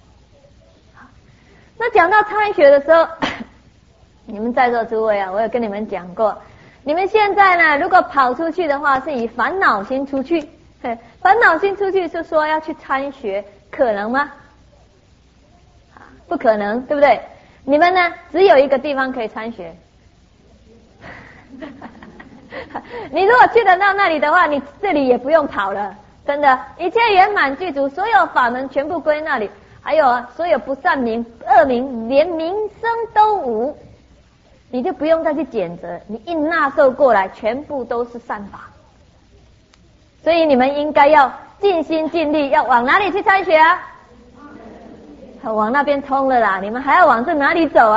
那讲到参学的时候，你们在座诸位我有跟你们讲过，你们现在呢，如果跑出去的话，是以烦恼心出去，烦恼心出去是说要去参学，可能吗？不可能，对不对？你们呢，只有一个地方可以参学。你如果去得到那里的话，你这里也不用跑了，真的，一切圆满具足，所有法门全部归那里，还有所有不善名恶名连名声都无，你就不用再去拣择，你一纳受过来全部都是善法。所以你们应该要尽心尽力，要往哪里去参学往那边通了啦，你们还要往这哪里走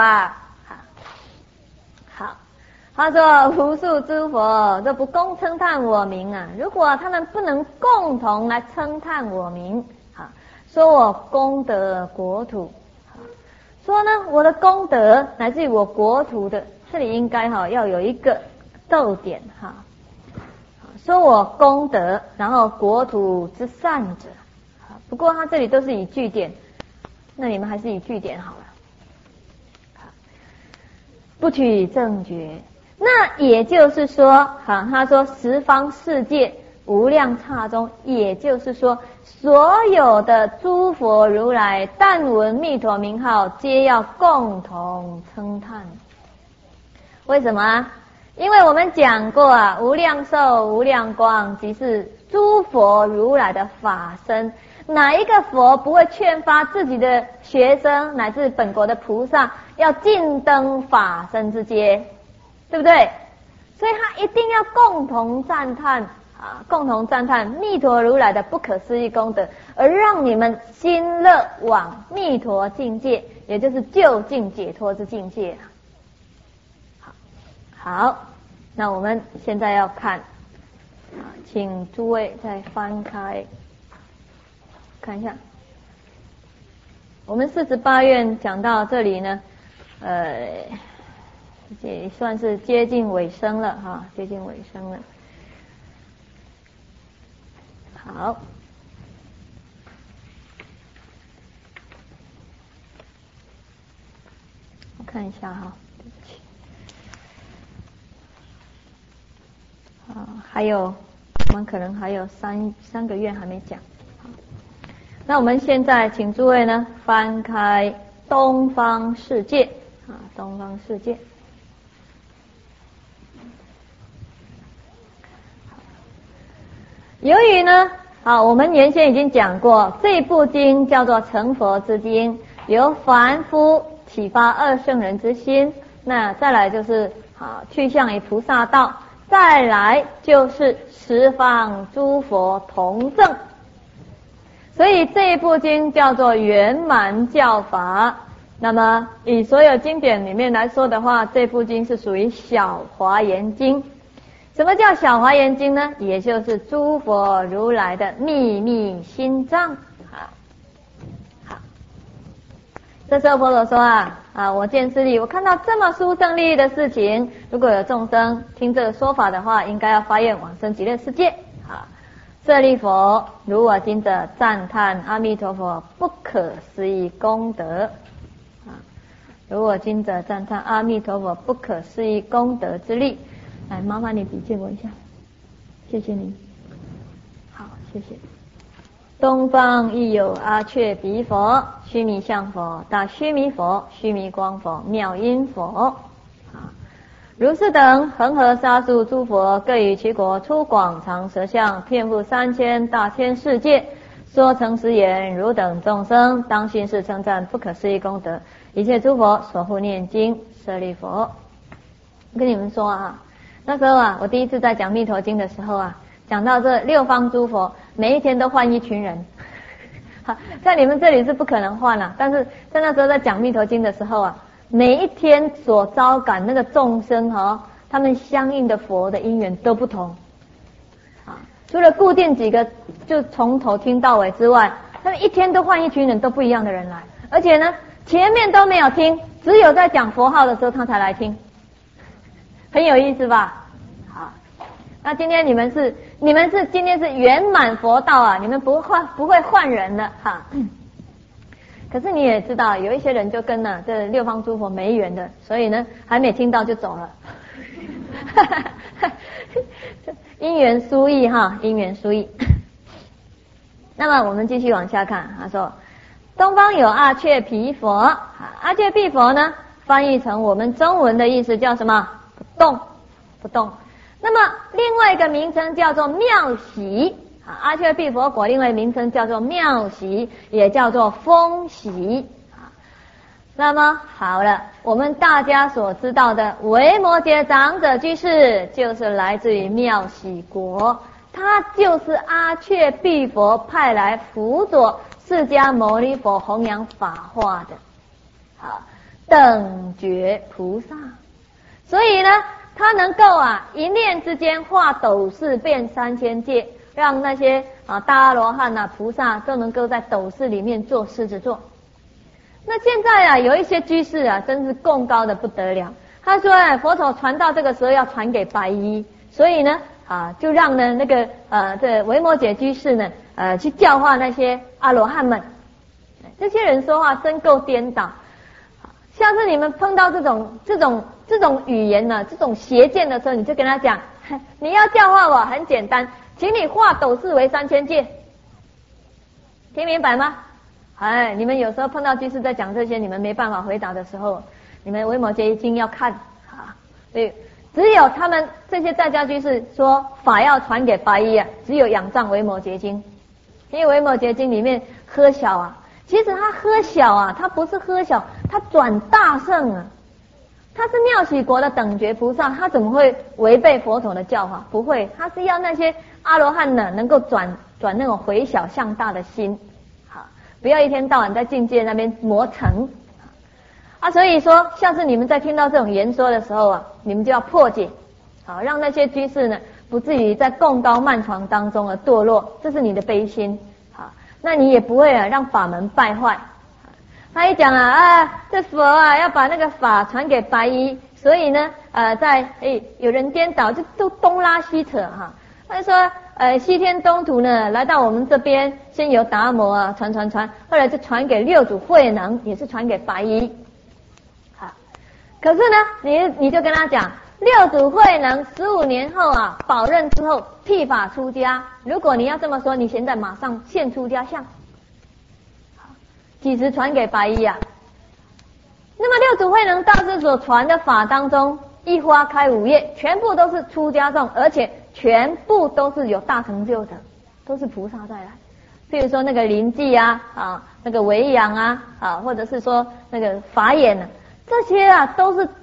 好，他说无数诸佛都不共称叹我名如果他们不能共同来称叹我名，说我功德国土，说呢我的功德乃至于我国土的，这里应该要有一个逗点说我功德，然后国土之善者。不过他这里都是以句点，那你们还是以句点好了。不取正觉，那也就是说他说十方世界无量刹中，也就是说所有的诸佛如来但闻弥陀名号，皆要共同称叹。为什么因为我们讲过无量寿无量光即是诸佛如来的法身，哪一个佛不会劝发自己的学生乃至本国的菩萨要尽登法身之阶，对不对？所以他一定要共同赞叹共同赞叹弥陀如来的不可思议功德，而让你们心乐往弥陀境界，也就是究竟解脱之境界。好，那我们现在要看请诸位再翻开看一下，我们48愿讲到这里呢，也算是接近尾声了接近尾声了。好，我看一下对不起，还有我们可能还有三个愿还没讲。那我们现在请诸位呢翻开东方世界东方世界。由于呢我们原先已经讲过，这部经叫做成佛之经，由凡夫启发二圣人之心，那再来就是去向于菩萨道，再来就是十方诸佛同证。所以这一部经叫做圆满教法。那么以所有经典里面来说的话，这部经是属于小华严经。什么叫小华严经呢？也就是诸佛如来的秘密心藏。好，这时候佛陀说我见势利，我看到这么殊胜利益的事情，如果有众生听这个说法的话，应该要发愿往生极乐世界。舍利弗，如我今者赞叹阿弥陀佛不可思议功德。如我今者赞叹阿弥陀佛不可思议功德之力。来，麻烦你笔记我一下，谢谢你。好，谢谢。东方亦有阿阙彼佛、须弥相佛、大须弥佛、须弥光佛、妙音佛。如是等恒河沙数诸佛，各于其国出广长舌相，遍覆3000大千世界，说诚实言：汝等众生当信是称赞不可思议功德，一切诸佛所护念经。舍利弗，我跟你们说那时候我第一次在讲密陀经的时候讲到这六方诸佛每一天都换一群人。在你们这里是不可能换但是在那时候在讲密陀经的时候每一天所招感那个众生他们相应的佛的因缘都不同除了固定几个就从头听到尾之外，他们一天都换一群人，都不一样的人来，而且呢前面都没有听，只有在讲佛号的时候他才来听，很有意思吧？好，那今天你们是今天是圆满佛道你们不会换人了可是你也知道，有一些人就跟这六方诸佛没缘的，所以呢还没听到就走了。因缘殊异因缘殊异。那么我们继续往下看，他说东方有阿阙彼佛，阿阙彼佛呢翻译成我们中文的意思叫什么？不动。那么另外一个名称叫做妙喜。阿阙彼佛果另外名称叫做妙喜，也叫做风喜。那么好了，我们大家所知道的维摩诘长者居士就是来自于妙喜国，他就是阿阙彼佛派来辅佐释迦牟尼佛弘扬法化的等觉菩萨。所以呢他能够一念之间化斗室变3000界，让那些大阿罗汉菩萨都能够在斗室里面做狮子座。那现在有一些居士真是贡高的不得了。他说佛陀传到这个时候要传给白衣，所以呢就让呢那个这维摩诘居士呢去教化那些阿罗汉们。这些人说话真够颠倒。下次你们碰到这种语言这种邪见的时候，你就跟他讲，你要教化我很简单，请你化斗室为3000界，听明白吗？你们有时候碰到居士在讲这些你们没办法回答的时候，你们维摩诘经要看对，只有他们这些在家居士说法要传给白衣只有仰仗维摩诘经。因为维摩诘经里面喝小其实他喝小他不是喝小，他转大圣他是妙喜国的等觉菩萨，他怎么会违背佛陀的教法？不会，他是要那些阿罗汉能够转那种回小向大的心，不要一天到晚在境界那边磨成所以说下次你们在听到这种言说的时候你们就要破解让那些居士呢不至于在贡高慢传当中堕落，这是你的悲心那你也不会让法门败坏。他一讲这佛要把那个法传给白衣，所以呢有人颠倒就都东拉西扯他说西天东土呢来到我们这边，先由达摩传，后来就传给六祖慧能，也是传给白衣可是呢你就跟他讲，六祖慧能15年后宝任之后剃发出家，如果你要这么说，你现在马上现出家相，几时传给白衣那么六祖慧能大师所传的法当中，一花开5叶，全部都是出家众，而且全部都是有大成就的，都是菩萨再来。譬如说那个临济那个维扬或者是说那个法眼这些都是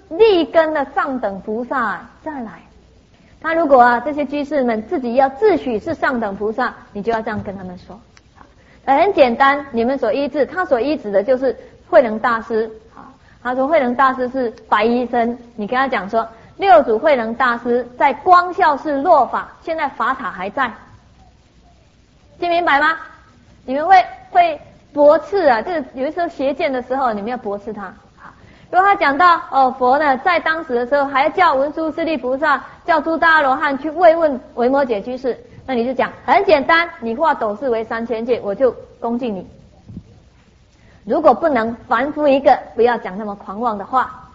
立根的上等菩萨再来。他如果这些居士们自己要自诩是上等菩萨，你就要这样跟他们说。很简单，你们所依止，他所依止的就是慧能大师。他说慧能大师是白衣僧，你跟他讲说六祖慧能大师在光孝寺落法，现在法塔还在，听明白吗？你们会驳斥啊，就是有的时候邪见的时候，你们要驳斥他。如果他讲到佛呢，在当时的时候还叫文殊师利菩萨、叫诸大阿罗汉去慰问维摩诘居士，那你就讲很简单，你化斗士为3000界，我就恭敬你。如果不能，凡夫一个，不要讲那么狂妄的话。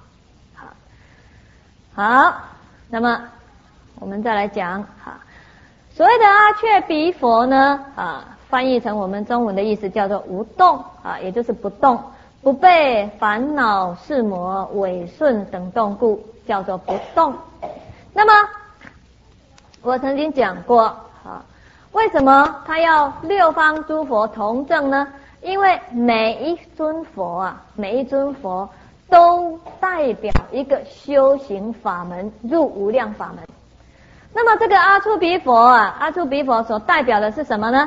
好，那么我们再来讲所谓的阿阙彼佛呢翻译成我们中文的意思叫做无动也就是不动，不被烦恼世魔违顺等动故，叫做不动。那么我曾经讲过为什么他要六方诸佛同证呢？因为每一尊佛都代表一个修行法门，入无量法门。那么这个阿阙彼佛所代表的是什么呢？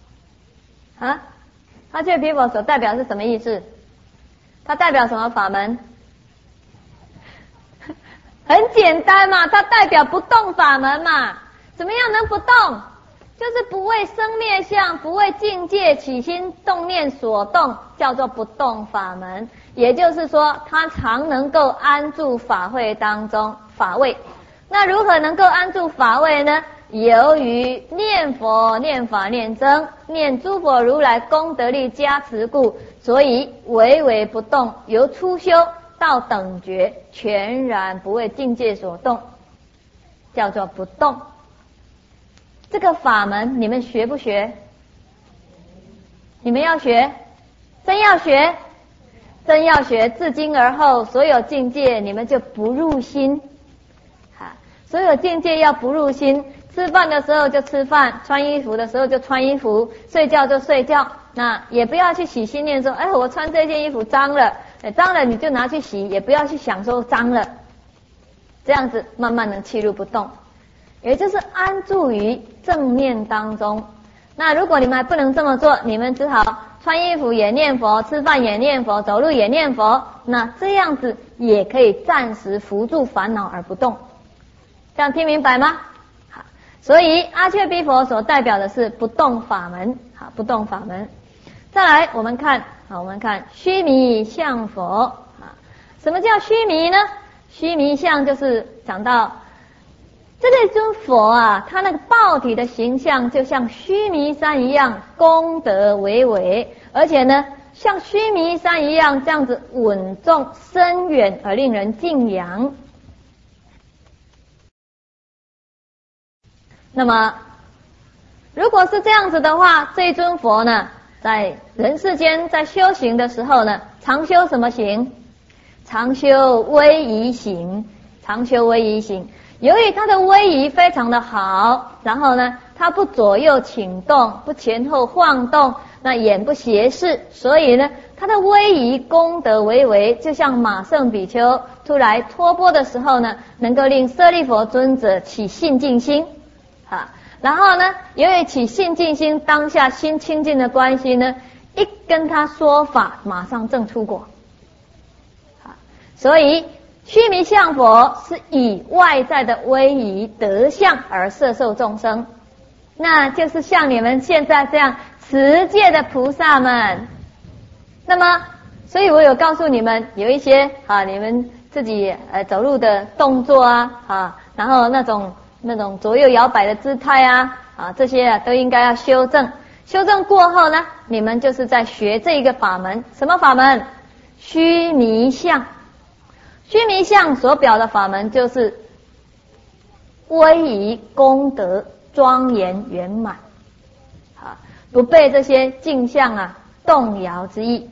阿阙彼佛所代表的是什么意思？它代表什么法门？很简单嘛，它代表不动法门嘛。怎么样能不动？就是不为生灭相，不为境界起心动念所动，叫做不动法门。也就是说，它常能够安住法会当中，法位。那如何能够安住法位呢？由于念佛、念法、念僧，念诸佛如来功德力加持故，所以唯唯不动，由初修到等觉，全然不为境界所动，叫做不动。这个法门你们学不学？你们要学？真要学？真要学，自今而后所有境界你们就不入心。所有境界要不入心，吃饭的时候就吃饭，穿衣服的时候就穿衣服，睡觉就睡觉。那也不要去起心念说我穿这件衣服脏了，脏了你就拿去洗，也不要去想说脏了。这样子慢慢能契入不动，也就是安住于正念当中。那如果你们还不能这么做，你们只好穿衣服也念佛，吃饭也念佛，走路也念佛，那这样子也可以暂时扶住烦恼而不动。这样听明白吗？好，所以阿阙彼佛所代表的是不动法门。好，不动法门。再来我们看须弥相佛。什么叫须弥呢？须弥相就是讲到这个尊佛他那个报体的形象就像须弥山一样，功德巍巍，而且呢像须弥山一样这样子稳重深远而令人敬仰。那么如果是这样子的话，这一尊佛呢在人世间在修行的时候呢，常修什么行？常修威仪行。常修威仪行，由于他的威仪非常的好，然后呢他不左右倾动，不前后晃动，那眼不斜视，所以呢他的威仪功德巍巍，就像马胜比丘出来托钵的时候呢，能够令舍利弗尊者起信敬心然后呢由于起信敬心，当下心清净的关系呢，一跟他说法马上证出果。所以须弥相佛是以外在的威仪德相而摄受众生，那就是像你们现在这样持戒的菩萨们。那么所以我有告诉你们有一些你们自己走路的动作然后那种左右摇摆的姿态这些都应该要修正。修正过后呢，你们就是在学这个法门。什么法门？须弥相。须弥相所表的法门就是威仪功德庄严圆满不被这些境相动摇之意。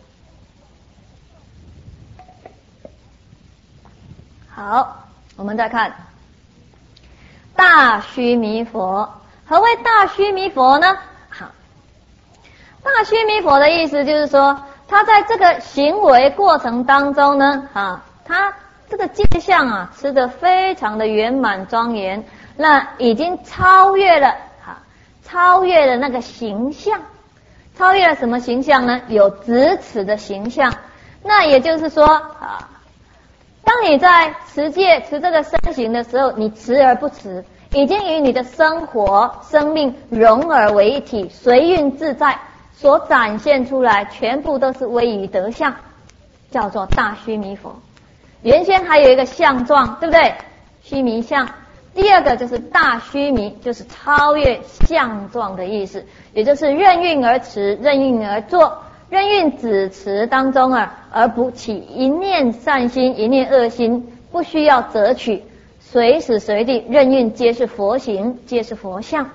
好，我们再看大须弥佛。何谓大须弥佛呢？大须弥佛的意思就是说，他在这个行为过程当中呢他这个戒相啊，持得非常的圆满庄严，那已经超越了那个形象。超越了什么形象呢？有执持的形象。那也就是说当你在持戒持这个身形的时候，你持而不持，已经与你的生活生命融而为一体，随运自在，所展现出来全部都是威仪德相，叫做大须弥佛。原先还有一个相状，对不对？须弥相。第二个就是大须弥，就是超越相状的意思，也就是任运而持，任运而作，任运只持当中而不起一念善心一念恶心，不需要择取，随时随地任运皆是佛行，皆是佛相。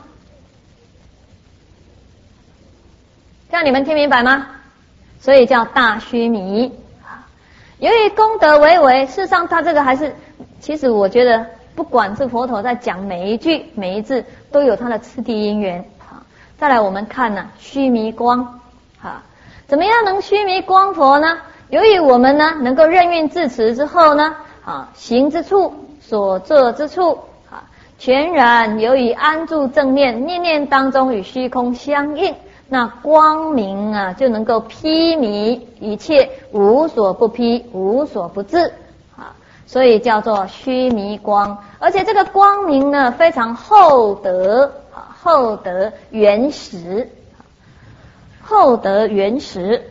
这样你们听明白吗？所以叫大须弥。由于功德为为，事实上他这个还是，其实我觉得不管是佛陀在讲每一句每一字都有它的次第因缘。再来我们看须弥光，怎么样能须弥光佛呢？由于我们呢能够任运自持之后呢，行之处所作之处全然由于安住正念，念念当中与虚空相应，那光明就能够披靡一切，无所不披，无所不至所以叫做须弥光。而且这个光明呢非常厚德，厚德原实，厚德原实。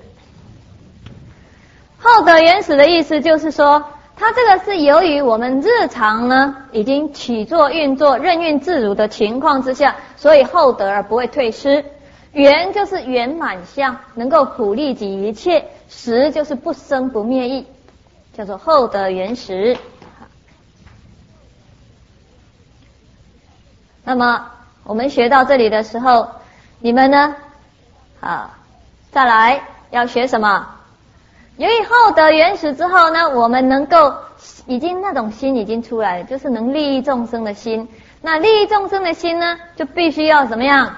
厚德原始的意思就是说，它这个是由于我们日常呢已经起作运作任运自如的情况之下，所以厚德而不会退失。圆就是圆满相，能够普利己一切；实就是不生不灭意，叫做厚德原实。那么我们学到这里的时候，你们呢再来要学什么？由于厚德原始之后呢，我们能够已经那种心已经出来了，就是能利益众生的心。那利益众生的心呢，就必须要怎么样？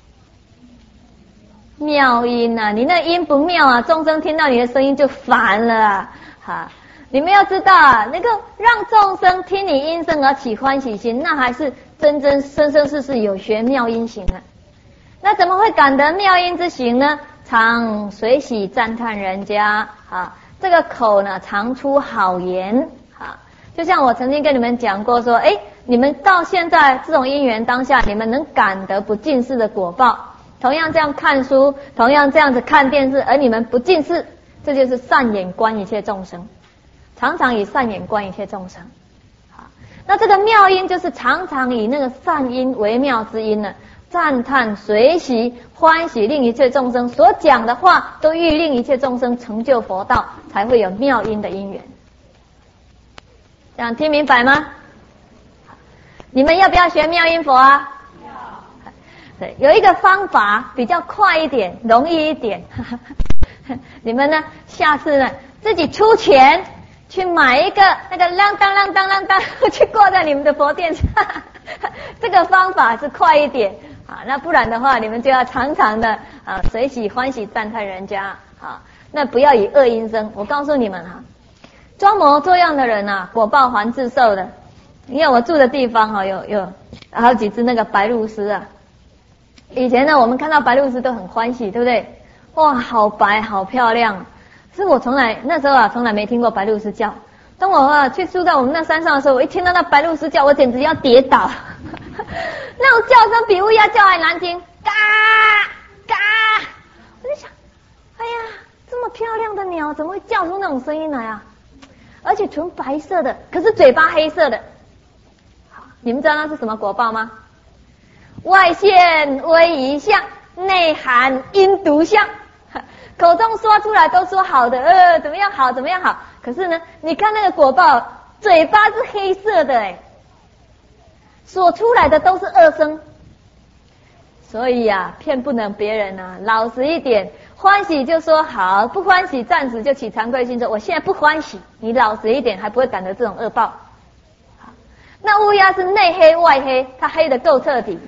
妙音你那音不妙众生听到你的声音就烦了你们要知道能够让众生听你音声而起欢喜心，那还是真真生生世世有学妙音行那怎么会感得妙音之行呢？常随喜赞叹人家这个口呢常出好言就像我曾经跟你们讲过说，你们到现在这种因缘当下，你们能感得不近视的果报。同样这样看书，同样这样子看电视，而你们不近视，这就是善眼观一切众生，常常以善眼观一切众生。那这个妙音就是常常以那个善音为妙之音赞叹随喜欢喜，令一切众生所讲的话都欲令一切众生成就佛道，才会有妙音的因缘。这样听明白吗？你们要不要学妙音佛对，有一个方法比较快一点，容易一点。你们呢，下次呢自己出钱去买一个那个啷当啷当啷当，去挂在你们的佛殿上。这个方法是快一点那不然的话，你们就要常常的随喜欢喜赞叹人家那不要以恶音声。我告诉你们装模作样的人果报还自受的。你看我住的地方有好几只那个白鹭鸶以前呢，我们看到白鹭鸶都很欢喜，对不对？哇，好白，好漂亮。可是我那时候从来没听过白鹭鸶叫。当我去住在我们那山上的时候，我一听到那白鹭鸶叫，我简直要跌倒。那种叫声比乌鸦叫还难听，嘎嘎。我就想，哎呀，这么漂亮的鸟，怎么会叫出那种声音来而且纯白色的，可是嘴巴黑色的。你们知道那是什么果报吗？外现威仪相，内含阴毒相。口中说出来都说好的，怎么样好，怎么样好。可是呢，你看那个果报，嘴巴是黑色的所出来的都是恶声。所以骗不能别人老实一点，欢喜就说好，不欢喜暂时就起惭愧心说我现在不欢喜。你老实一点，还不会感得这种恶报。那乌鸦是内黑外黑，它黑得够彻底。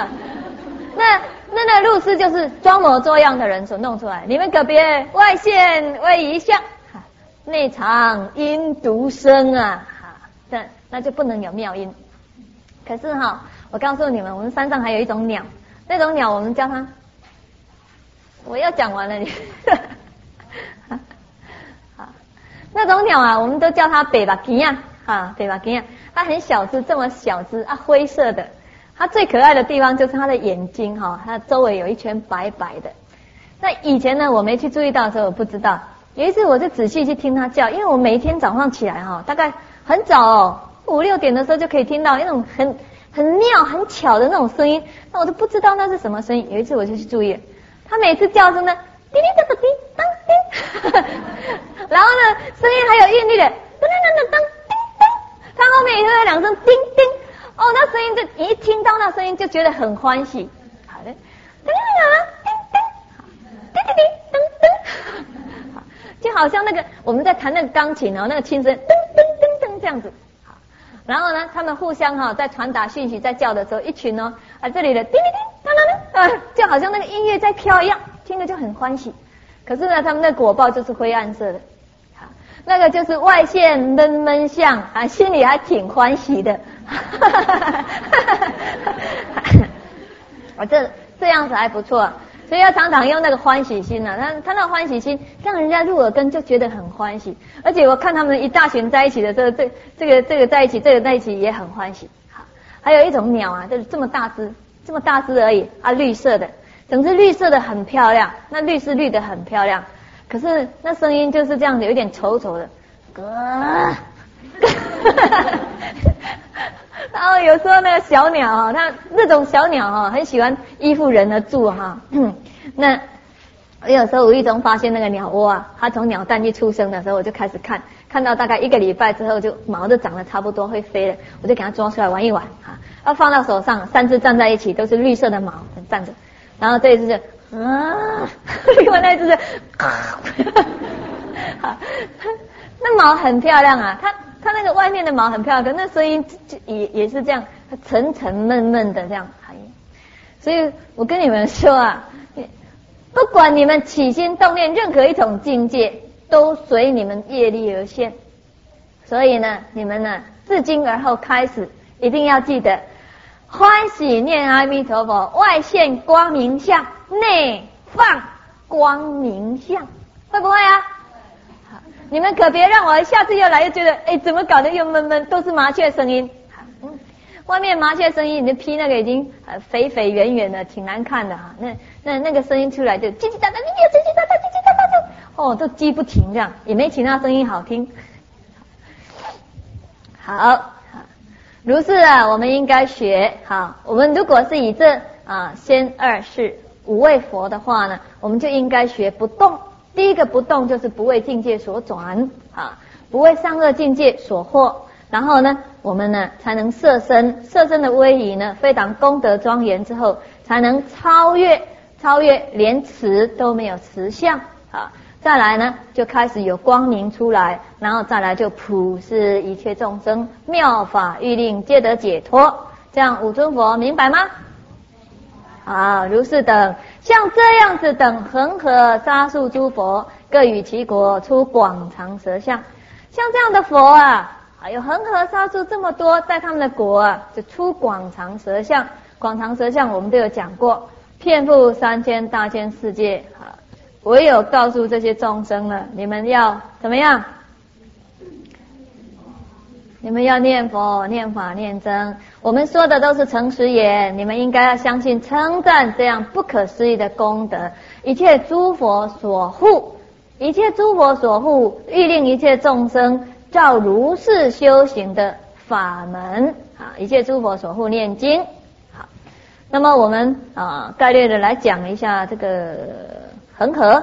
那鹭鸶就是装模作样的人所弄出来。你们可别外现威仪相， 内藏音独生啊，那就不能有妙音。可是我告诉你们，我们山上还有一种鸟，那种鸟我们叫它，我要讲完了你。那种鸟啊，我们都叫它北巴吉亚北巴吉亚，它很小只，这么小只啊，灰色的。它最可爱的地方就是它的眼睛它周围有一圈白白的。那以前呢，我没去注意到的时候，我不知道。有一次我就仔细去听它叫，因为我每天早上起来大概很早5、6点的时候就可以听到那种很妙很巧的那种声音，那我都不知道那是什么声音。有一次我就去注意，它每次叫声呢，叮叮当当叮当叮，然后呢，声音还有韵律的，噔噔噔噔噔叮叮，它后面也会有2声叮叮，那声音就你一听到那声音就觉得很欢喜。好的，叮叮叮叮叮叮叮噔噔，就好像那个我们在弹那个钢琴那个琴声噔噔噔噔这样子。然后呢，他们互相在传达讯息，在叫的时候，一群这里的叮叮叮当当当，就好像那个音乐在飘一样，听着就很欢喜。可是呢，他们的果报就是灰暗色的，那个就是外现闷闷相心里还挺欢喜的。这样子还不错，所以要常常用那个欢喜心他那个欢喜心让人家入耳根就觉得很欢喜。而且我看他们一大群在一起的时候，这个在一起，这个在一起也很欢喜。还有一种鸟就是这么大只而已绿色的，整只绿色的很漂亮，那绿是绿的很漂亮，可是那声音就是这样子，有点丑丑的，然后有时候那个小鸟它那种小鸟很喜欢依附人而住那我有时候无意中发现那个鸟窝它从鸟蛋一出生的时候，我就开始看到大概1个礼拜之后，就毛都长得差不多会飞了，我就给它抓出来玩一玩要放到手上，3只站在一起，都是绿色的毛站着，然后这一只就另外那一只是那毛很漂亮它那个外面的毛很漂亮，可那声音也是这样，沉沉闷闷的这样。所以我跟你们说不管你们起心动念任何一种境界，都随你们业力而现。所以呢，你们呢自今而后开始，一定要记得欢喜念阿弥陀佛，外现光明相，内放光明相，会不会你们可别让我下次又来又觉得怎么搞得又闷闷，都是麻雀声音。外面麻雀声音，你就批那个已经肥肥圆圆的，挺难看的那个声音出来就叽叽喳喳，叽叽喳喳，叽叽喳喳，都叽不停这样，也没其他声音好听。好，如是我们应该学我们如果是以这先2世5位佛的话呢，我们就应该学不动。第一个不动就是不为境界所转不为善恶境界所惑。然后呢，我们呢才能摄身的威仪呢，非常功德庄严之后，才能超越连词都没有词相再来呢，就开始有光明出来，然后再来就普施一切众生，妙法欲令皆得解脱。这样5尊佛明白吗？如是等，像这样子等恒河沙数诸佛，各与其国出广长舌相。像这样的佛有恒河沙数这么多，在他们的国就出广长舌相。广长舌相我们都有讲过，遍覆3000大千世界唯有告诉这些众生了，你们要怎么样？你们要念佛、念法、念僧。我们说的都是诚实言，你们应该要相信、称赞这样不可思议的功德。一切诸佛所护，欲令一切众生照如是修行的法门一切诸佛所护念经。那么我们概略的来讲一下这个恒河。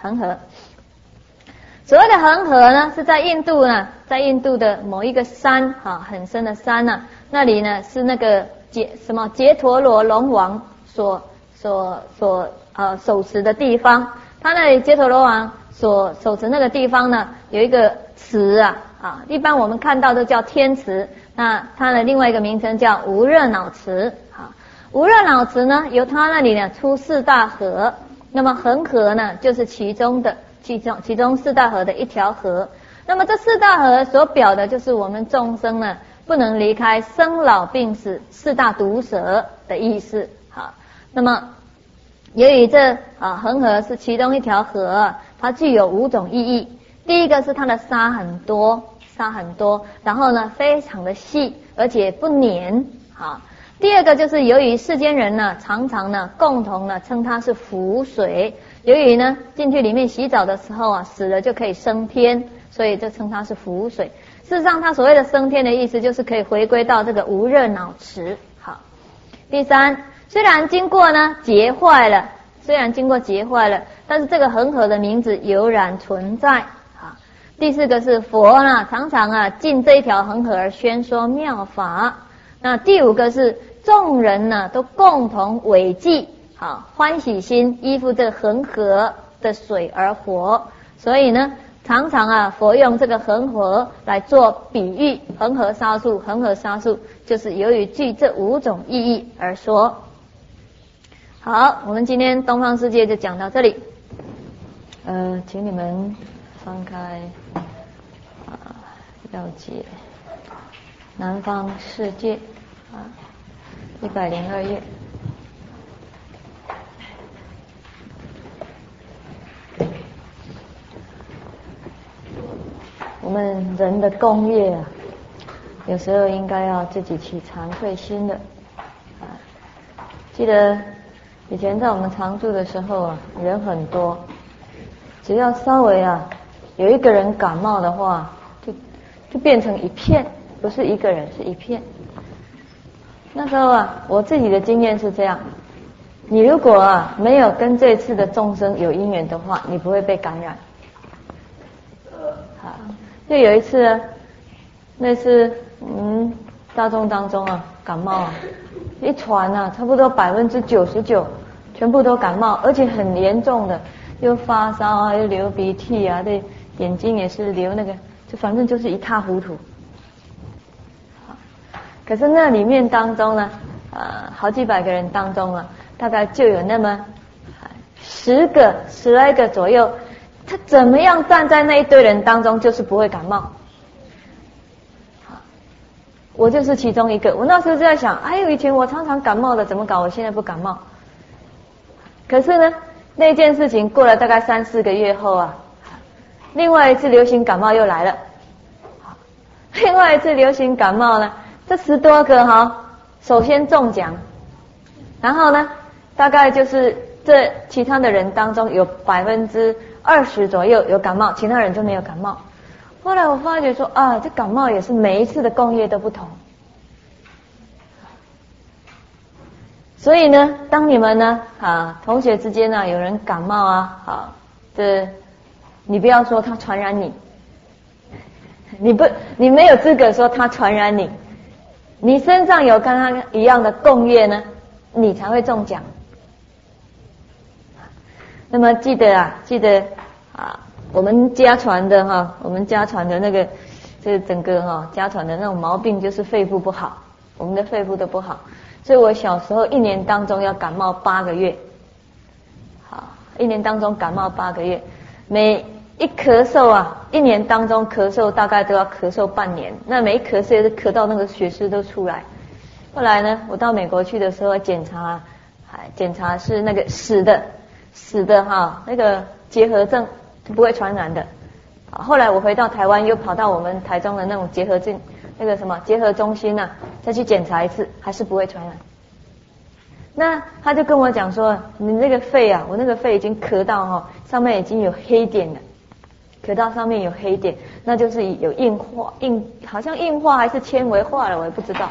所谓的恒河呢，是在印度的某一个山很深的山那里呢是那个杰陀罗龙王所手持的地方。他那里杰陀罗王所手持那个地方呢，有一个池一般我们看到都叫天池，那它的另外一个名称叫无热恼池无热恼池呢，由它那里呢出4大河，那么恒河呢就是其中4大河的一条河。 那么这四大河所表的就是我们众生呢不能离开生老病死四大毒蛇的意思。好，那么由于这恒河是其中一条河，它具有5种意义。第一个是它的沙很多，然后呢非常的细，而且不粘。好，第二个就是由于世间人呢常常呢共同呢称它是福水，由于呢进去里面洗澡的时候啊死了就可以升天，所以就称它是福水。事实上它所谓的升天的意思就是可以回归到这个无热脑池。好，第三，虽然经过结坏了，但是这个恒河的名字犹然存在。好，第四个是佛呢常常进这一条恒河而宣说妙法。那第五个是众人呢都共同违纪，好，欢喜心依附这个恒河的水而活，所以呢常常佛用这个恒河来做比喻，恒河沙数就是由于具这5种意义而说。好，我们今天东方世界就讲到这里。请你们翻开要解南方世界102页。我们人的功业有时候应该要自己起惭愧心的。记得以前在我们常住的时候人很多，只要稍微有一个人感冒的话，就变成一片，不是一个人，是一片。那时候我自己的经验是这样，你如果没有跟这次的众生有因缘的话，你不会被感染。就有一次那次大众当中感冒一传差不多99%全部都感冒，而且很严重的，又发烧又流鼻涕对，眼睛也是流就反正就是一塌糊涂。可是那里面当中呢好几百个人当中大概就有那么10来个左右，他怎么样站在那一堆人当中就是不会感冒。我就是其中一个。我那时候就在想，以前我常常感冒的，怎么搞我现在不感冒？可是呢那件事情过了大概3-4个月后另外一次流行感冒又来了。另外一次流行感冒呢，这10多个首先中奖，然后呢大概就是这其他的人当中有20%左右有感冒，其他人就没有感冒。后来我发觉说这感冒也是每一次的共业都不同。所以呢当你们呢同学之间有人感冒你不要说他传染你，你没有资格说他传染你，你身上有跟他一样的共业呢，你才会中奖。那么记得我们家传的那个这整个家传的那种毛病就是肺部不好，我们的肺部都不好，所以我小时候1年当中要感冒8个月。1年当中感冒8个月，每一咳嗽1年当中咳嗽大概都要咳嗽半年，那每一咳嗽也是咳到那个血丝都出来。后来呢我到美国去的时候检查是那个死的那个结核症不会传染的。后来我回到台湾，又跑到我们台中的那种结核症结核中心再去检查一次，还是不会传染。那他就跟我讲说，你那个肺我那个肺已经咳到上面已经有黑点了，咳到上面有黑点，那就是有好像硬化还是纤维化了，我也不知道。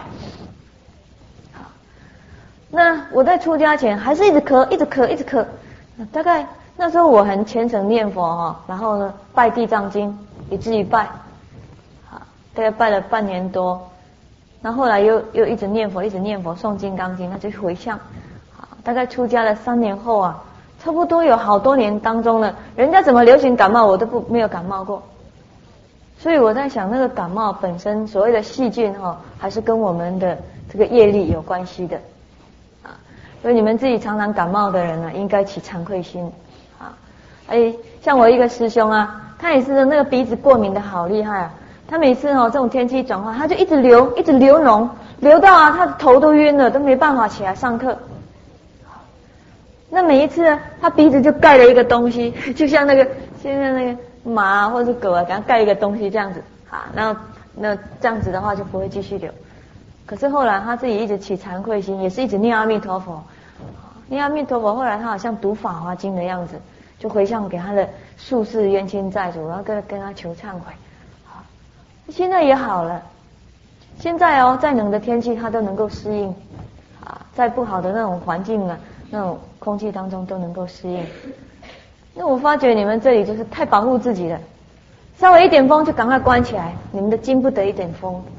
那我在出家前还是一直咳，大概那时候我很虔诚念佛然后呢拜地藏经，一字一拜，大概拜了半年多。那后来又一直念佛诵金刚经，那就回向。大概出家了3年后差不多有好多年当中呢，人家怎么流行感冒我都没有感冒过。所以我在想，那个感冒本身所谓的细菌还是跟我们的这个业力有关系的所以你们自己常常感冒的人应该起惭愧心像我一个师兄他也是那个鼻子过敏的好厉害啊。他每次这种天气转换，他就一直流脓，流到他的头都晕了，都没办法起来上课。那每一次他鼻子就盖了一个东西，就像现在那个马或者是狗给他盖一个东西这样子那这样子的话就不会继续流。可是后来他自己一直起惭愧心，也是一直念阿弥陀佛，念阿弥陀佛。后来他好像读法华经的样子，就回向给他的宿世冤亲债主，然后跟他求忏悔。现在也好了，现在再冷的天气他都能够适应，在不好的那种环境那种空气当中都能够适应。那我发觉你们这里就是太保护自己了，稍微一点风就赶快关起来，你们的经不得一点风。